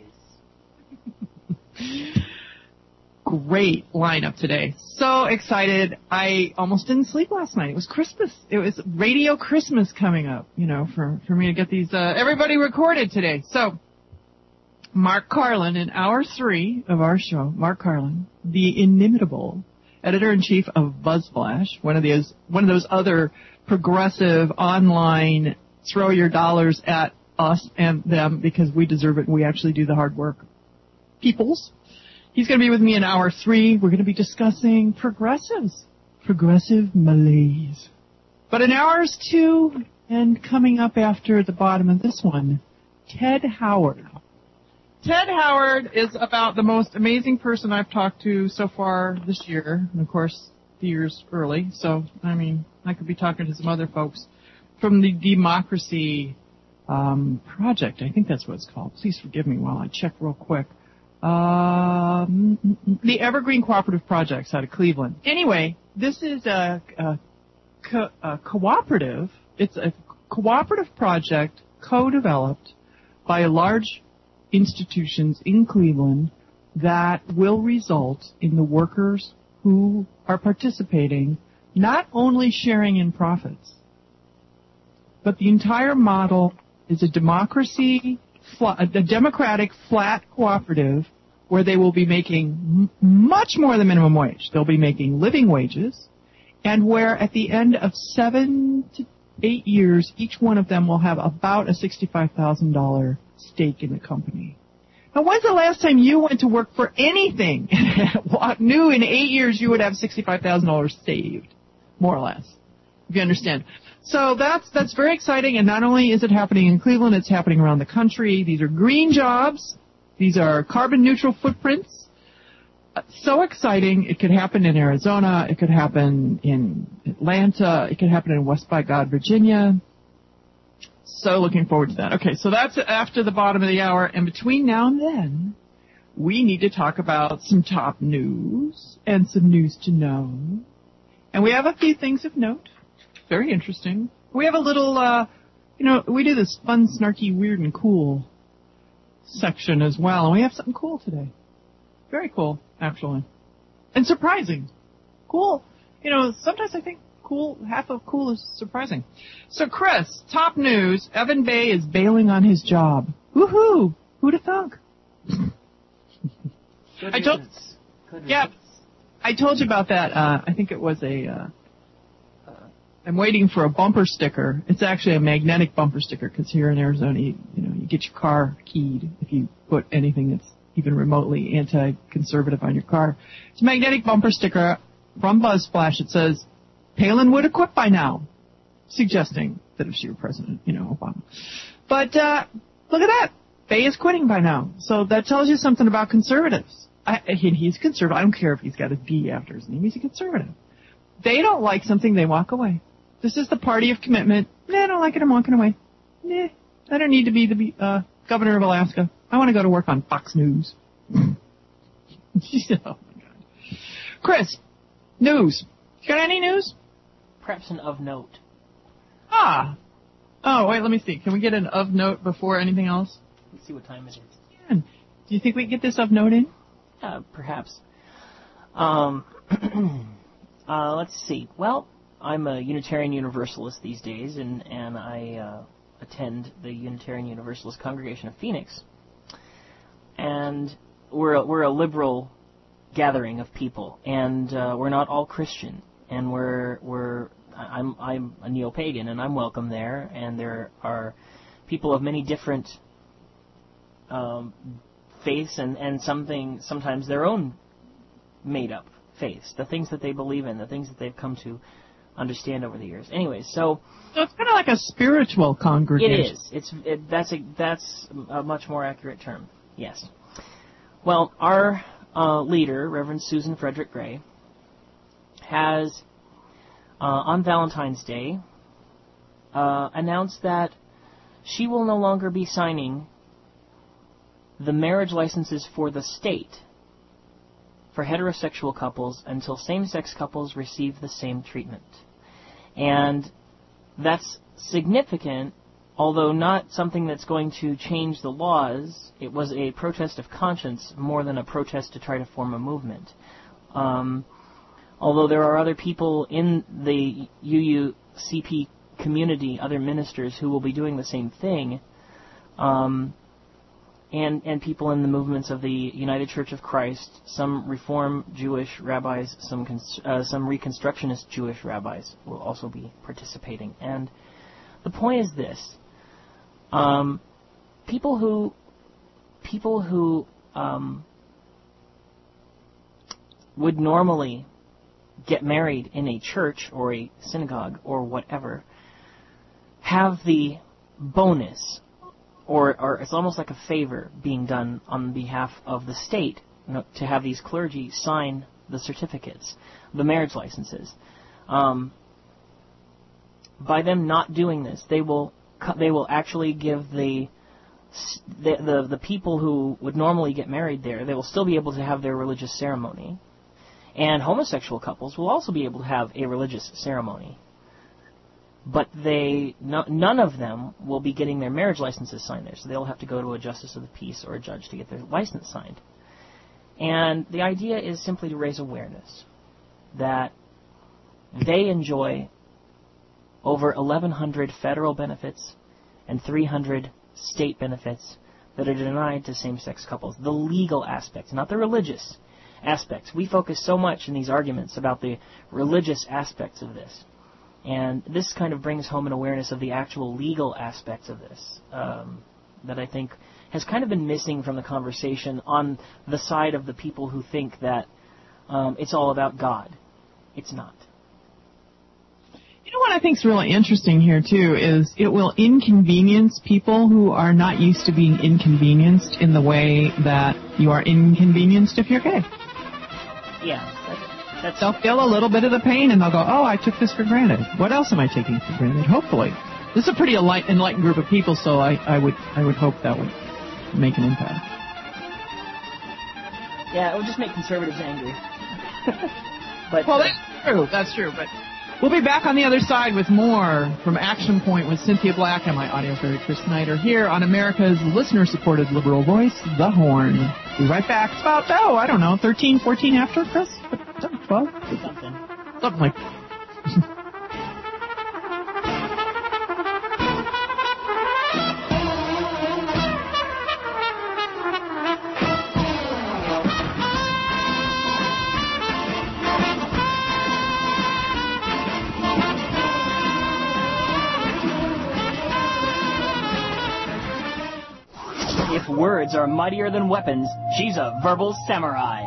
Great lineup today. So excited. I almost didn't sleep last night. It was Christmas. It was Radio Christmas coming up, for me to get these, everybody recorded today. So, Mark Carlin, in hour 3 of our show, Mark Carlin, the inimitable editor-in-chief of BuzzFlash, one of those other progressive online throw your dollars at us and them because we deserve it and we actually do the hard work. Peoples. He's going to be with me in hour 3. We're going to be discussing progressive malaise. But in hours 2 and coming up after the bottom of this one, Ted Howard. Ted Howard is about the most amazing person I've talked to so far this year. And, of course, the year's early. So, I could be talking to some other folks from the Democracy Project. I think that's what it's called. Please forgive me while I check real quick. The Evergreen Cooperative Projects out of Cleveland. Anyway, this is a cooperative. It's a cooperative project co-developed by large institutions in Cleveland that will result in the workers who are participating not only sharing in profits, but the entire model is a democratic flat cooperative where they will be making much more than minimum wage. They'll be making living wages, and where at the end of 7 to 8 years, each one of them will have about a $65,000 stake in the company. Now, when's the last time you went to work for anything and knew in 8 years you would have $65,000 saved, more or less, if you understand? So that's very exciting, and not only is it happening in Cleveland, it's happening around the country. These are green jobs. These are carbon-neutral footprints. So exciting. It could happen in Arizona. It could happen in Atlanta. It could happen in West by God, Virginia. So looking forward to that. Okay, so that's after the bottom of the hour. And between now and then, we need to talk about some top news and some news to know. And we have a few things of note. Very interesting. We have a little, we do this fun, snarky, weird, and cool section as well. And we have something cool today. Very cool, actually. And surprising. Cool. Sometimes I think cool, half of cool is surprising. So, Chris, top news. Evan Bay is bailing on his job. Woohoo! Who'd have thunk? I told you about that. I think it was I'm waiting for a bumper sticker. It's actually a magnetic bumper sticker because here in Arizona, you get your car keyed if you put anything that's even remotely anti-conservative on your car. It's a magnetic bumper sticker from BuzzFlash. It says, Palin would have quit by now, suggesting that if she were president, Obama. But look at that. Bay is quitting by now. So that tells you something about conservatives. He's conservative. I don't care if he's got a D after his name. He's a conservative. They don't like something, they walk away. This is the party of commitment. I don't like it, I'm walking away. I don't need to be the governor of Alaska. I want to go to work on Fox News. Oh, my God. Chris, news. You got any news? Perhaps an of note. Oh, wait, let me see. Can we get an of note before anything else? Let's see what time it is. Yeah. Do you think we can get this of note in? Perhaps. Let's see. Well, I'm a Unitarian Universalist these days, and I attend the Unitarian Universalist Congregation of Phoenix. And we're a liberal gathering of people, and we're not all Christian, and I'm a neo-pagan, and I'm welcome there, and there are people of many different faiths and sometimes their own made-up faiths, the things that they believe in, the things that they've come to understand over the years. Anyway, so it's kind of like a spiritual congregation. It is. That's a much more accurate term. Yes. Well, our leader, Reverend Susan Frederick Gray, has on Valentine's Day announced that she will no longer be signing the marriage licenses for the state for heterosexual couples until same-sex couples receive the same treatment. And that's significant, although not something that's going to change the laws. It was a protest of conscience more than a protest to try to form a movement. Although there are other people in the UUCP community, other ministers, who will be doing the same thing, and people in the movements of the United Church of Christ, some Reform Jewish rabbis, some Reconstructionist Jewish rabbis will also be participating. And the point is this: people who would normally get married in a church or a synagogue or whatever have the bonus, or it's almost like a favor being done on behalf of the state, to have these clergy sign the certificates, the marriage licenses. By them not doing this, they will actually give the people who would normally get married there, they will still be able to have their religious ceremony, and homosexual couples will also be able to have a religious ceremony. But none of them will be getting their marriage licenses signed there, so they'll have to go to a justice of the peace or a judge to get their license signed. And the idea is simply to raise awareness that they enjoy over 1,100 federal benefits and 300 state benefits that are denied to same-sex couples. The legal aspects, not the religious. aspects. We focus so much in these arguments about the religious aspects of this. And this kind of brings home an awareness of the actual legal aspects of this that I think has kind of been missing from the conversation on the side of the people who think that it's all about God. It's not. You know what I think is really interesting here, too, is it will inconvenience people who are not used to being inconvenienced in the way that you are inconvenienced if you're gay. Yeah. They'll feel a little bit of the pain, and they'll go, oh, I took this for granted. What else am I taking for granted? Hopefully. This is a pretty enlightened group of people, so I would hope that would make an impact. Yeah, it would just make conservatives angry. Well, that's true, but we'll be back on the other side with more from Action Point with Cynthia Black and my audio fairy Chris Snyder here on America's listener-supported liberal voice, The Horn. Be right back. It's about, 13, 14 after, Chris? 12? Something like that. If words are mightier than weapons, she's a verbal samurai.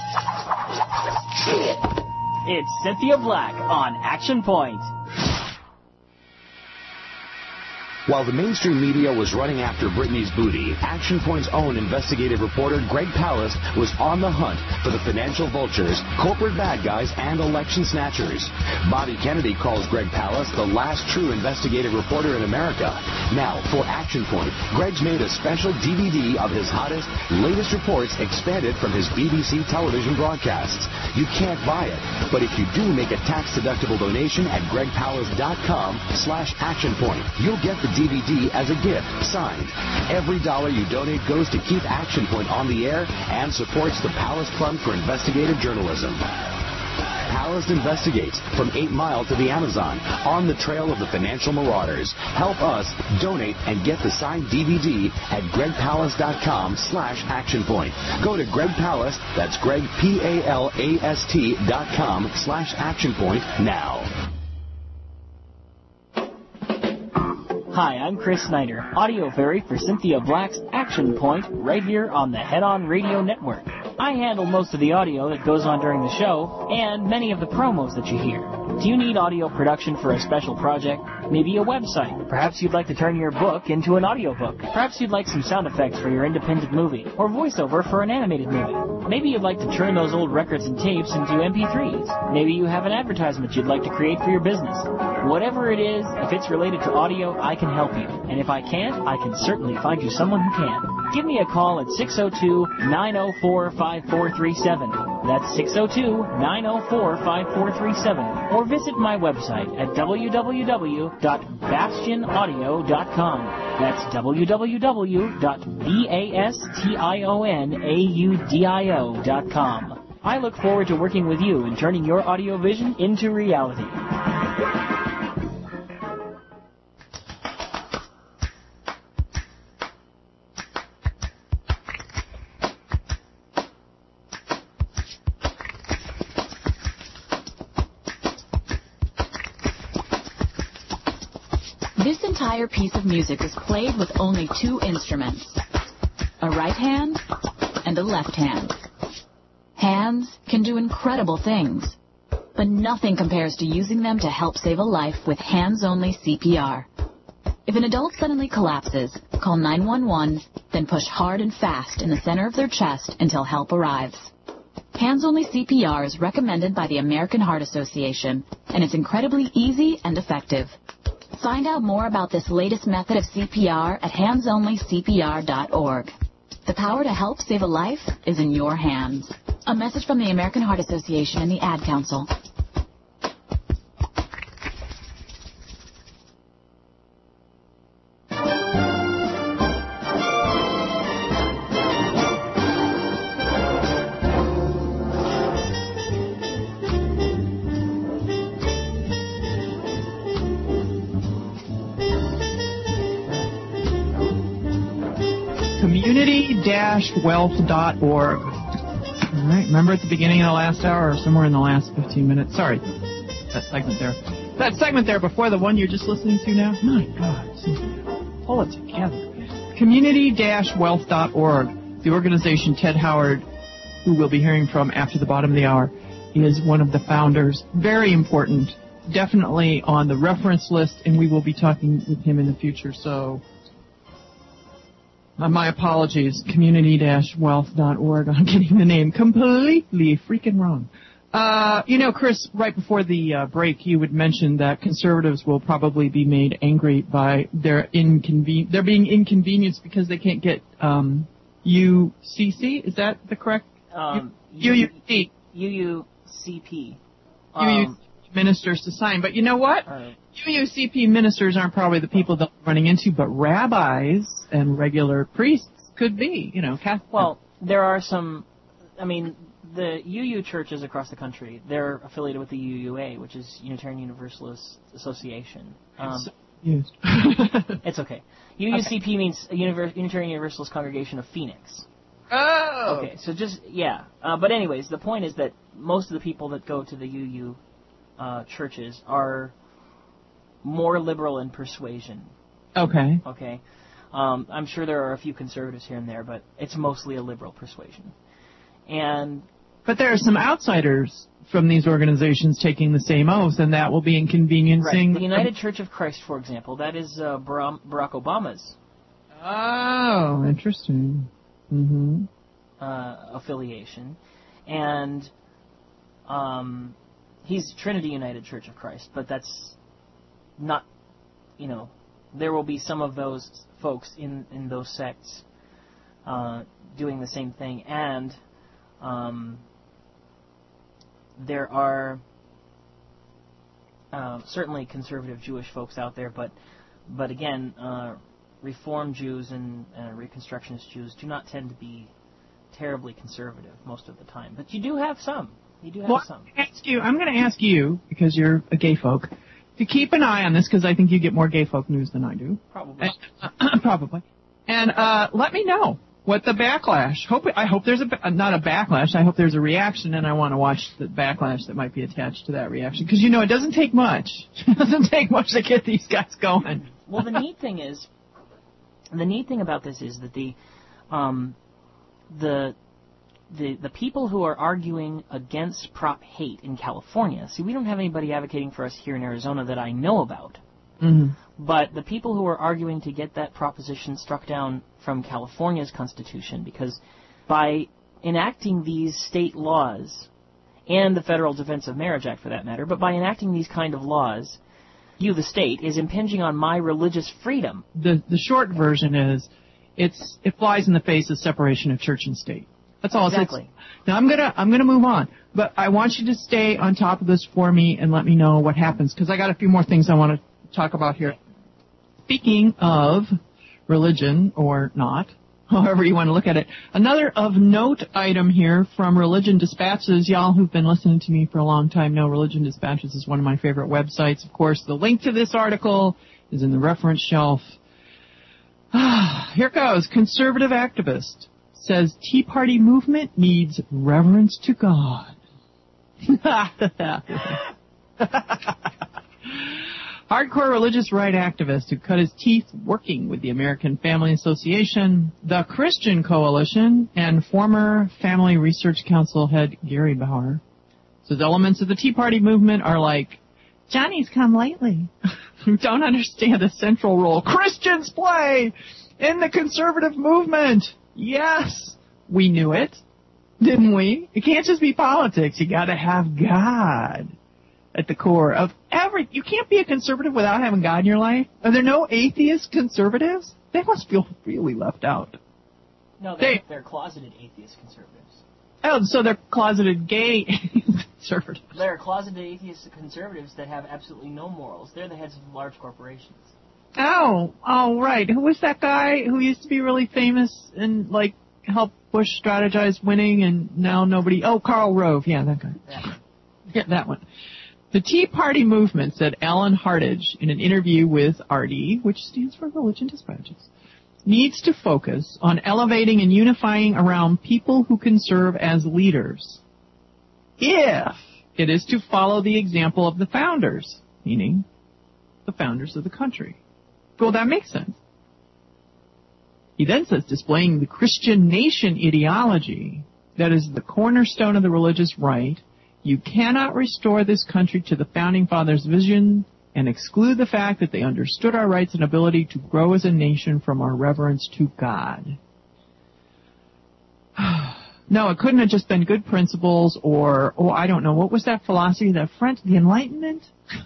It's Cynthia Black on Action Point. While the mainstream media was running after Britney's booty, Action Point's own investigative reporter Greg Palast was on the hunt for the financial vultures, corporate bad guys, and election snatchers. Bobby Kennedy calls Greg Palast the last true investigative reporter in America. Now, for Action Point, Greg's made a special DVD of his hottest, latest reports expanded from his BBC television broadcasts. You can't buy it, but if you do make a tax-deductible donation at gregpalast.com/actionpoint, you'll get the DVD as a gift, signed. Every dollar you donate goes to keep Action Point on the air and supports the Palast Fund for Investigative Journalism. Palast investigates from 8 Mile to the Amazon, on the trail of the financial marauders. Help us donate and get the signed DVD at gregpalast.com/actionpoint. Go to Greg Palast, that's Greg PALAST.com/actionpoint now. Hi, I'm Chris Snyder, audio fairy for Cynthia Black's Action Point, right here on the Head On Radio Network. I handle most of the audio that goes on during the show, and many of the promos that you hear. Do you need audio production for a special project? Maybe a website. Perhaps you'd like to turn your book into an audiobook. Perhaps you'd like some sound effects for your independent movie, or voiceover for an animated movie. Maybe you'd like to turn those old records and tapes into MP3s. Maybe you have an advertisement you'd like to create for your business. Whatever it is, if it's related to audio, I can help you. And if I can't, I can certainly find you someone who can. Give me a call at 602-904-5437. That's 602-904-5437. Or visit my website at www.bastionaudio.com. That's www.bastionaudio.com. I look forward to working with you in turning your audio vision into reality. This entire piece of music is played with only 2 instruments, a right hand and a left hand. Hands can do incredible things, but nothing compares to using them to help save a life with hands-only CPR. If an adult suddenly collapses, call 911, then push hard and fast in the center of their chest until help arrives. Hands-only CPR is recommended by the American Heart Association, and it's incredibly easy and effective. Find out more about this latest method of CPR at handsonlycpr.org. The power to help save a life is in your hands. A message from the American Heart Association and the Ad Council. Community-wealth.org. All right. Remember at the beginning of the last hour or somewhere in the last 15 minutes? Sorry, that segment there. That segment there before the one you're just listening to now? My God. Pull it together. Community-wealth.org. The organization Ted Howard, who we'll be hearing from after the bottom of the hour, is one of the founders. Very important. Definitely on the reference list, and we will be talking with him in the future. So, my apologies. Community-wealth.org. I'm getting the name completely freaking wrong. Chris, right before the break, you would mention that conservatives will probably be made angry by they're being inconvenienced because they can't get UCC. Is that the correct? UUCP. UUCP ministers to sign. But you know what? UUCP ministers aren't probably the people that we're running into, but rabbis and regular priests could be. Catholic. Well, there are some. I mean, the UU churches across the country, they're affiliated with the UUA, which is Unitarian Universalist Association. It's okay. UUCP means Unitarian Universalist Congregation of Phoenix. Oh! Okay, so but anyways, the point is that most of the people that go to the UU churches are more liberal in persuasion. Okay. Okay. I'm sure there are a few conservatives here and there, but it's mostly a liberal persuasion. But there are some outsiders from these organizations taking the same oath, and that will be inconveniencing. Right. The United Church of Christ, for example, that is Barack Obama's. Oh, interesting. Mm-hmm. Affiliation, and he's Trinity United Church of Christ, but that's not. There will be some of those folks in those sects doing the same thing, and there are certainly conservative Jewish folks out there, but again, Reform Jews and Reconstructionist Jews do not tend to be terribly conservative most of the time. But you do have some. Some. I'm going to ask you, because you're a gay folk, to keep an eye on this, because I think you get more gay folk news than I do. Probably. Probably. And let me know what the backlash. I hope there's not a backlash. I hope there's a reaction, and I want to watch the backlash that might be attached to that reaction. Because, it doesn't take much. It doesn't take much to get these guys going. Well, the neat thing about this is that the people who are arguing against Prop hate in California, see, we don't have anybody advocating for us here in Arizona that I know about. Mm-hmm. But the people who are arguing to get that proposition struck down from California's Constitution, because by enacting these state laws, and the Federal Defense of Marriage Act for that matter, but by enacting these kind of laws, you, the state, is impinging on my religious freedom. The short version is, it flies in the face of separation of church and state. That's all. Exactly. Now I'm gonna move on, but I want you to stay on top of this for me and let me know what happens, because I got a few more things I want to talk about here. Speaking of religion or not, however you want to look at it, another of note item here from Religion Dispatches. Y'all who've been listening to me for a long time know Religion Dispatches is one of my favorite websites. Of course, the link to this article is in the reference shelf. Here goes. Conservative activist says Tea Party movement needs reverence to God. Hardcore religious right activist who cut his teeth working with the American Family Association, the Christian Coalition, and former Family Research Council head Gary Bauer says elements of the Tea Party movement are like Johnny's come lately, who don't understand the central role Christians play in the conservative movement. Yes, we knew it, didn't we? It can't just be politics. You got to have God at the core of every. You can't be a conservative without having God in your life. Are there no atheist conservatives? They must feel really left out. No, they're closeted atheist conservatives. Oh, so they're closeted gay conservatives. They're closeted atheist conservatives that have absolutely no morals. They're the heads of large corporations. Oh, right. Who was that guy who used to be really famous and, help Bush strategize winning and now nobody... Oh, Karl Rove. Yeah, that guy. Yeah, that one. The Tea Party movement, said Alan Hartage in an interview with RD, which stands for Religion Dispatches, needs to focus on elevating and unifying around people who can serve as leaders, if it is to follow the example of the founders, meaning the founders of the country. Well, that makes sense. He then says, displaying the Christian nation ideology that is the cornerstone of the religious right, you cannot restore this country to the Founding Fathers' vision and exclude the fact that they understood our rights and ability to grow as a nation from our reverence to God. No, it couldn't have just been good principles or, I don't know, what was that philosophy, that French, the Enlightenment?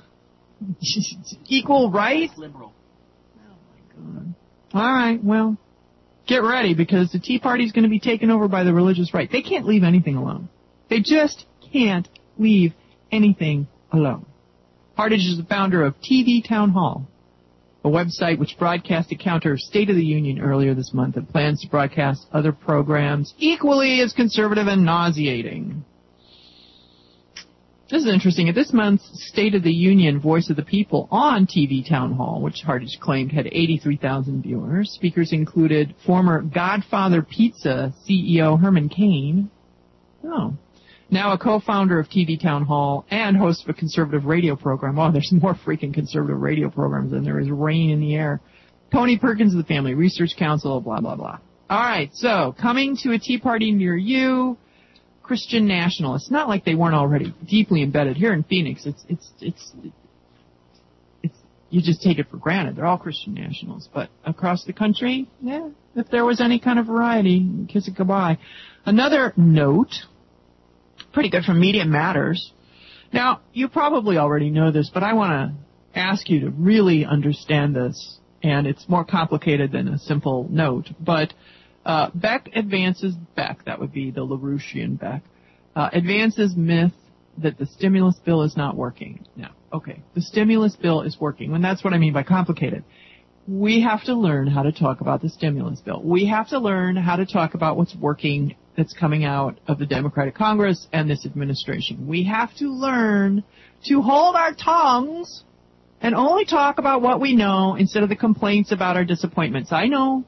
Equal rights? Liberal. Oh, my God. All right, well, get ready, because the Tea Party is going to be taken over by the religious right. They can't leave anything alone. They just can't leave anything alone. Hardage is the founder of TV Town Hall, a website which broadcast a counter State of the Union earlier this month and plans to broadcast other programs equally as conservative and nauseating. This is interesting. At this month's State of the Union Voice of the People on TV Town Hall, which Hardage claimed had 83,000 viewers, speakers included former Godfather Pizza CEO Herman Cain, now a co-founder of TV Town Hall and host of a conservative radio program. Oh, there's more freaking conservative radio programs than there is rain in the air. Tony Perkins of the Family Research Council, blah, blah, blah. All right, so coming to a Tea Party near you, Christian nationalists. Not like they weren't already deeply embedded here in Phoenix. It's you just take it for granted. They're all Christian nationalists. But across the country, yeah, if there was any kind of variety, kiss it goodbye. Another note, pretty good from Media Matters. Now, you probably already know this, but I want to ask you to really understand this, and it's more complicated than a simple note. But Beck advances, that would be the LaRouchian Beck, advances myth that the stimulus bill is not working. Now, okay, the stimulus bill is working, and that's what I mean by complicated. We have to learn how to talk about the stimulus bill. We have to learn how to talk about what's working that's coming out of the Democratic Congress and this administration. We have to learn to hold our tongues and only talk about what we know instead of the complaints about our disappointments. I know.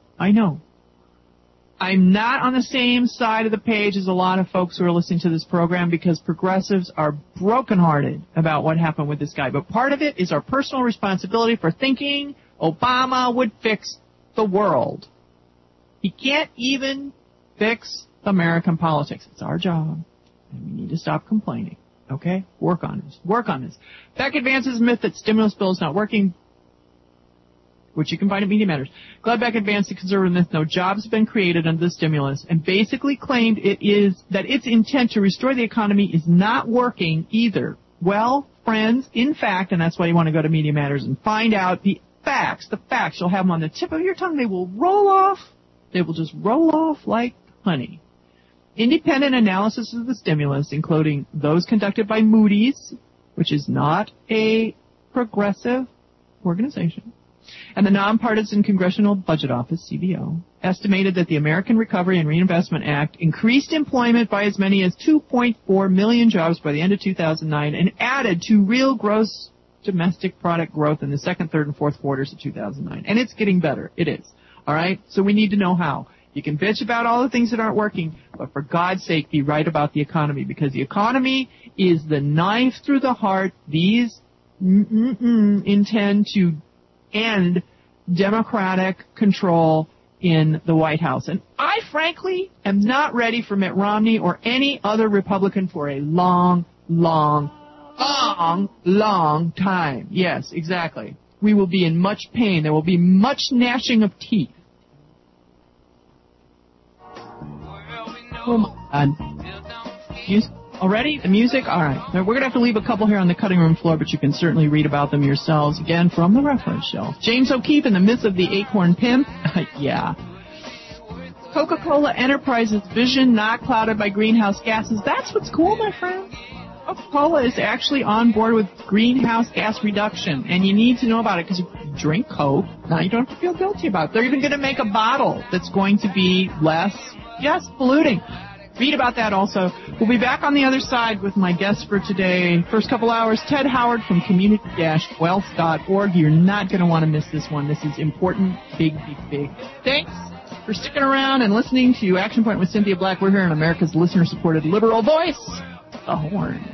I'm not on the same side of the page as a lot of folks who are listening to this program because progressives are brokenhearted about what happened with this guy. But part of it is our personal responsibility for thinking Obama would fix the world. He can't even fix American politics. It's our job, and we need to stop complaining. Okay? Work on this. Beck advances the myth that stimulus bill is not working, which you can find at Media Matters. Glenn Beck advanced the conservative myth no jobs have been created under the stimulus and basically claimed that its intent to restore the economy is not working either. Well, friends, in fact, and that's why you want to go to Media Matters and find out the facts. You'll have them on the tip of your tongue. They will roll off. They will just roll off like honey. Independent analysis of the stimulus, including those conducted by Moody's, which is not a progressive organization, and the Nonpartisan Congressional Budget Office, CBO, estimated that the American Recovery and Reinvestment Act increased employment by as many as 2.4 million jobs by the end of 2009 and added to real gross domestic product growth in the second, third, and fourth quarters of 2009. And it's getting better. It is. All right? So we need to know how. You can bitch about all the things that aren't working, but for God's sake, be right about the economy, because the economy is the knife through the heart. These intend to end Democratic control in the White House. And I, frankly, am not ready for Mitt Romney or any other Republican for a long time. Yes, exactly. We will be in much pain. There will be much gnashing of teeth. Oh, my God. Already? The music? All right. Now, we're going to have to leave a couple here on the cutting room floor, but you can certainly read about them yourselves, again, from the reference shelf. James O'Keefe and the Myth of the Acorn Pimp. Yeah. Coca-Cola Enterprises' vision not clouded by greenhouse gases. That's what's cool, my friend. Coca-Cola is actually on board with greenhouse gas reduction, and you need to know about it because you drink Coke. Now you don't have to feel guilty about it. They're even going to make a bottle that's going to be less, polluting. read about that also. We'll be back on the other side with my guest for today. First couple hours, Ted Howard from community-wealth.org. You're not going to want to miss this one. This is important, big, big, big. Thanks for sticking around and listening to Action Point with Cynthia Black. We're here on America's listener-supported liberal voice, The Horn.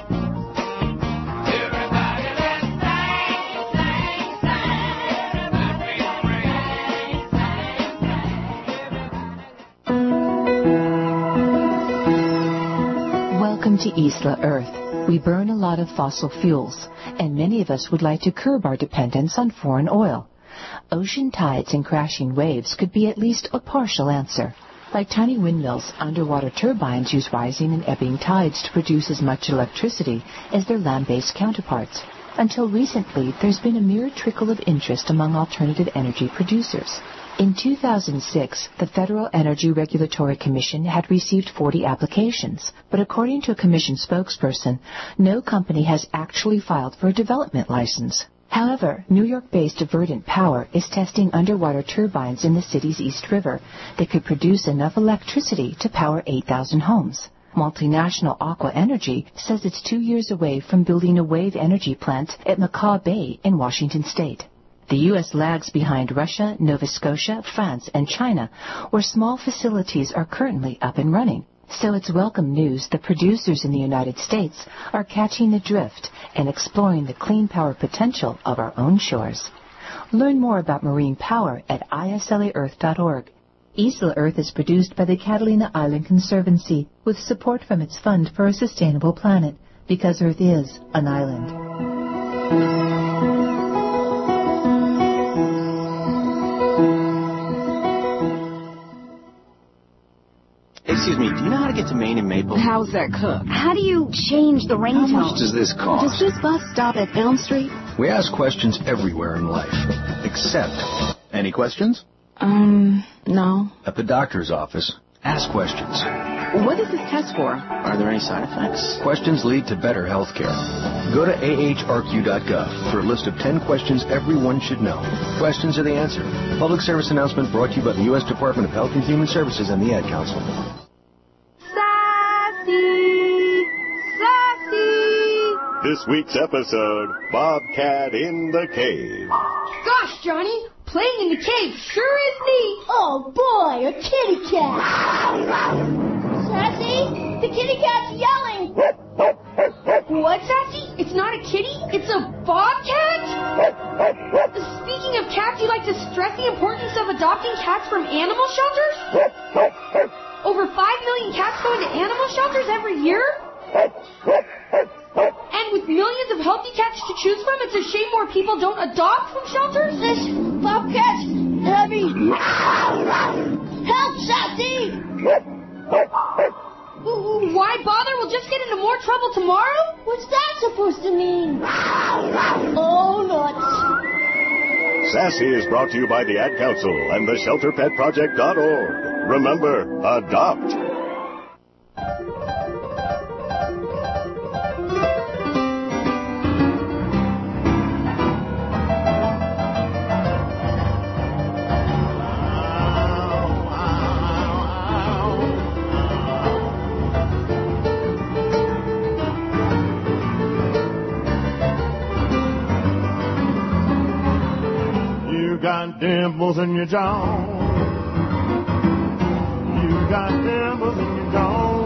Welcome to Isla Earth. We burn a lot of fossil fuels, and many of us would like to curb our dependence on foreign oil. Ocean tides and crashing waves could be at least a partial answer. Like tiny windmills, underwater turbines use rising and ebbing tides to produce as much electricity as their land-based counterparts. Until recently, there's been a mere trickle of interest among alternative energy producers. In 2006, the Federal Energy Regulatory Commission had received 40 applications, but according to a commission spokesperson, no company has actually filed for a development license. However, New York-based Verdant Power is testing underwater turbines in the city's East River that could produce enough electricity to power 8,000 homes. Multinational Aqua Energy says it's 2 years away from building a wave energy plant at Macaw Bay in Washington state. The U.S. lags behind Russia, Nova Scotia, France, and China, where small facilities are currently up and running. So it's welcome news that producers in the United States are catching the drift and exploring the clean power potential of our own shores. Learn more about marine power at islaearth.org. Isla Earth is produced by the Catalina Island Conservancy with support from its Fund for a Sustainable Planet, because Earth is an island. Excuse me, do you know how to get to Maine and Maple? How's that cooked? How do you change the ringtone? How much does this cost? Does this bus stop at Elm Street? We ask questions everywhere in life, except... Any questions? No. At the doctor's office, ask questions. What is this test for? Are there any side effects? Questions lead to better health care. Go to ahrq.gov for a list of 10 questions everyone should know. Questions are the answer. Public service announcement brought to you by the U.S. Department of Health and Human Services and the Ad Council. This week's episode, Bobcat in the Cave. Gosh, Johnny, playing in the cave sure is neat. Oh, boy, a kitty cat. Sassy, the kitty cat's yelling. What, Sassy? It's not a kitty, it's a bobcat? Speaking of cats, you like to stress the importance of adopting cats from animal shelters? Over 5 million cats go into animal shelters every year? And with millions of healthy cats to choose from, it's a shame more people don't adopt from shelters? This bobcat's heavy. Help, Sassy! Why bother? We'll just get into more trouble tomorrow? What's that supposed to mean? Oh, nuts. Sassy is brought to you by the Ad Council and the ShelterPetProject.org. Remember, adopt. Got dimples in your jaw. You got dimples in your jaw.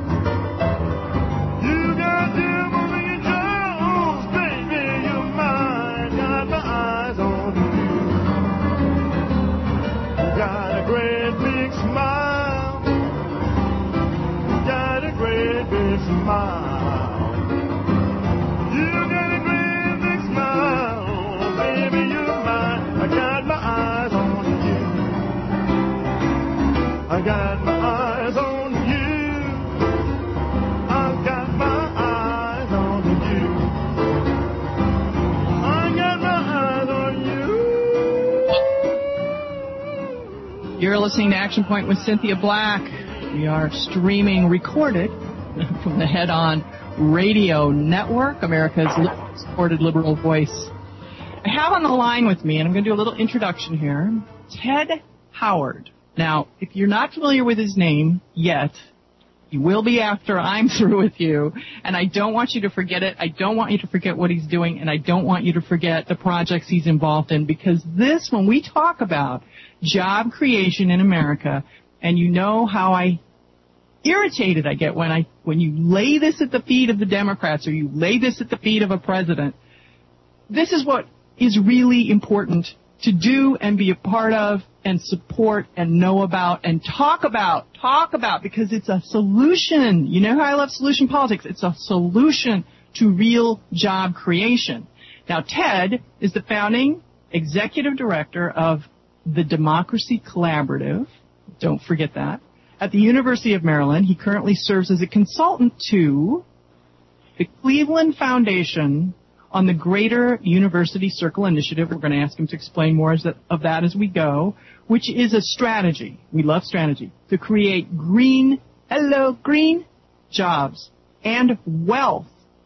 You got dimples in your jaws, baby. You're mine. Got my eyes on you. You got a great big smile. You got a great big smile. I got my eyes on you. I've got my eyes on you. I got my eyes on you. You're listening to Action Point with Cynthia Black. We are streaming recorded from the Head On Radio Network, America's supported liberal voice. I have on the line with me, and I'm going to do a little introduction here, Ted Howard. Now, if you're not familiar with his name yet, He will be after I'm through with you, and I don't want you to forget it. I don't want you to forget what he's doing, and I don't want you to forget the projects he's involved in, because this, when we talk about job creation in America, and you know how irritated I get when you lay this at the feet of the Democrats or you lay this at the feet of a president, this is what is really important to do and be a part of and support and know about and talk about, because it's a solution. You know how I love solution politics? It's a solution to real job creation. Now, Ted is the founding executive director of the Democracy Collaborative. Don't forget that. At the University of Maryland, he currently serves as a consultant to the Cleveland Foundation on the Greater University Circle Initiative. We're going to ask him to explain more of that as we go, which is a strategy. We love strategy to create green jobs and wealth,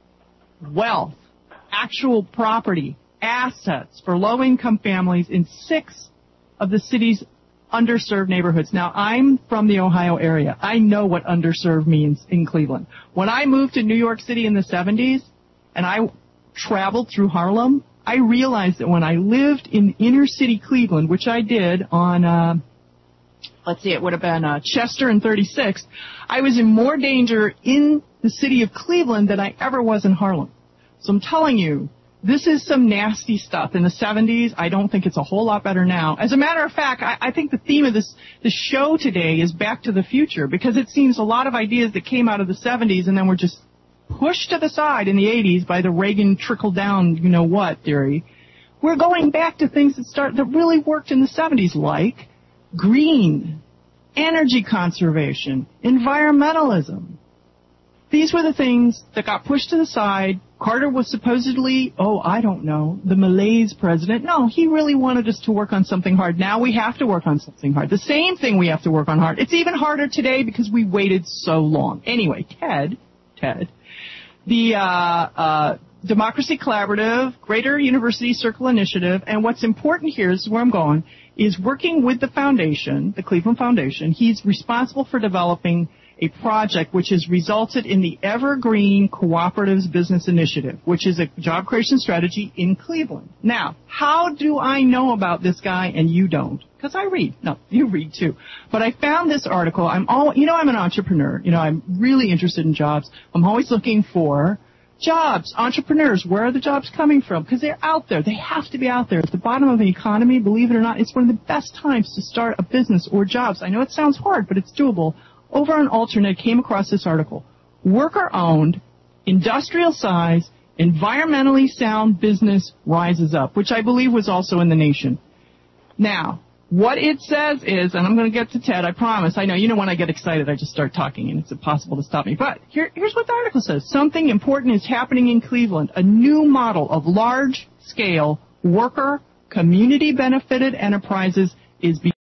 actual property, assets for low-income families in 6 of the city's underserved neighborhoods. Now, I'm from the Ohio area. I know what underserved means in Cleveland. When I moved to New York City in the 70s, and I traveled through Harlem, I realized that when I lived in inner city Cleveland, which I did on, it would have been Chester and 36th, I was in more danger in the city of Cleveland than I ever was in Harlem. So I'm telling you, this is some nasty stuff. In the 70s, I don't think it's a whole lot better now. As a matter of fact, I think the theme of this show today is Back to the Future, because it seems a lot of ideas that came out of the 70s and then were just pushed to the side in the 80s by the Reagan trickle-down you-know-what theory. We're going back to things that really worked in the 70s, like green, energy conservation, environmentalism. These were the things that got pushed to the side. Carter was supposedly, the malaise president. No, he really wanted us to work on something hard. Now we have to work on something hard. The same thing we have to work on hard. It's even harder today because we waited so long. Anyway, Ted, the Democracy Collaborative, Greater University Circle Initiative, and what's important here is where I'm going, is working with the foundation, the Cleveland Foundation. He's responsible for developing a project which has resulted in the Evergreen Cooperatives Business Initiative, which is a job creation strategy in Cleveland. Now, how do I know about this guy and you don't? Because I read. No, you read too. But I found this article. I'm an entrepreneur. I'm really interested in jobs. I'm always looking for jobs, entrepreneurs. Where are the jobs coming from? Because they're out there. They have to be out there. At the bottom of an economy, believe it or not, it's one of the best times to start a business or jobs. I know it sounds hard, but it's doable. Over on Alternate, came across this article. Worker-owned, industrial-size, environmentally sound business rises up, which I believe was also in The Nation. Now, what it says is, and I'm going to get to Ted, I promise. I know, when I get excited, I just start talking, and it's impossible to stop me. But here's what the article says. Something important is happening in Cleveland. A new model of large-scale worker, community-benefited enterprises is being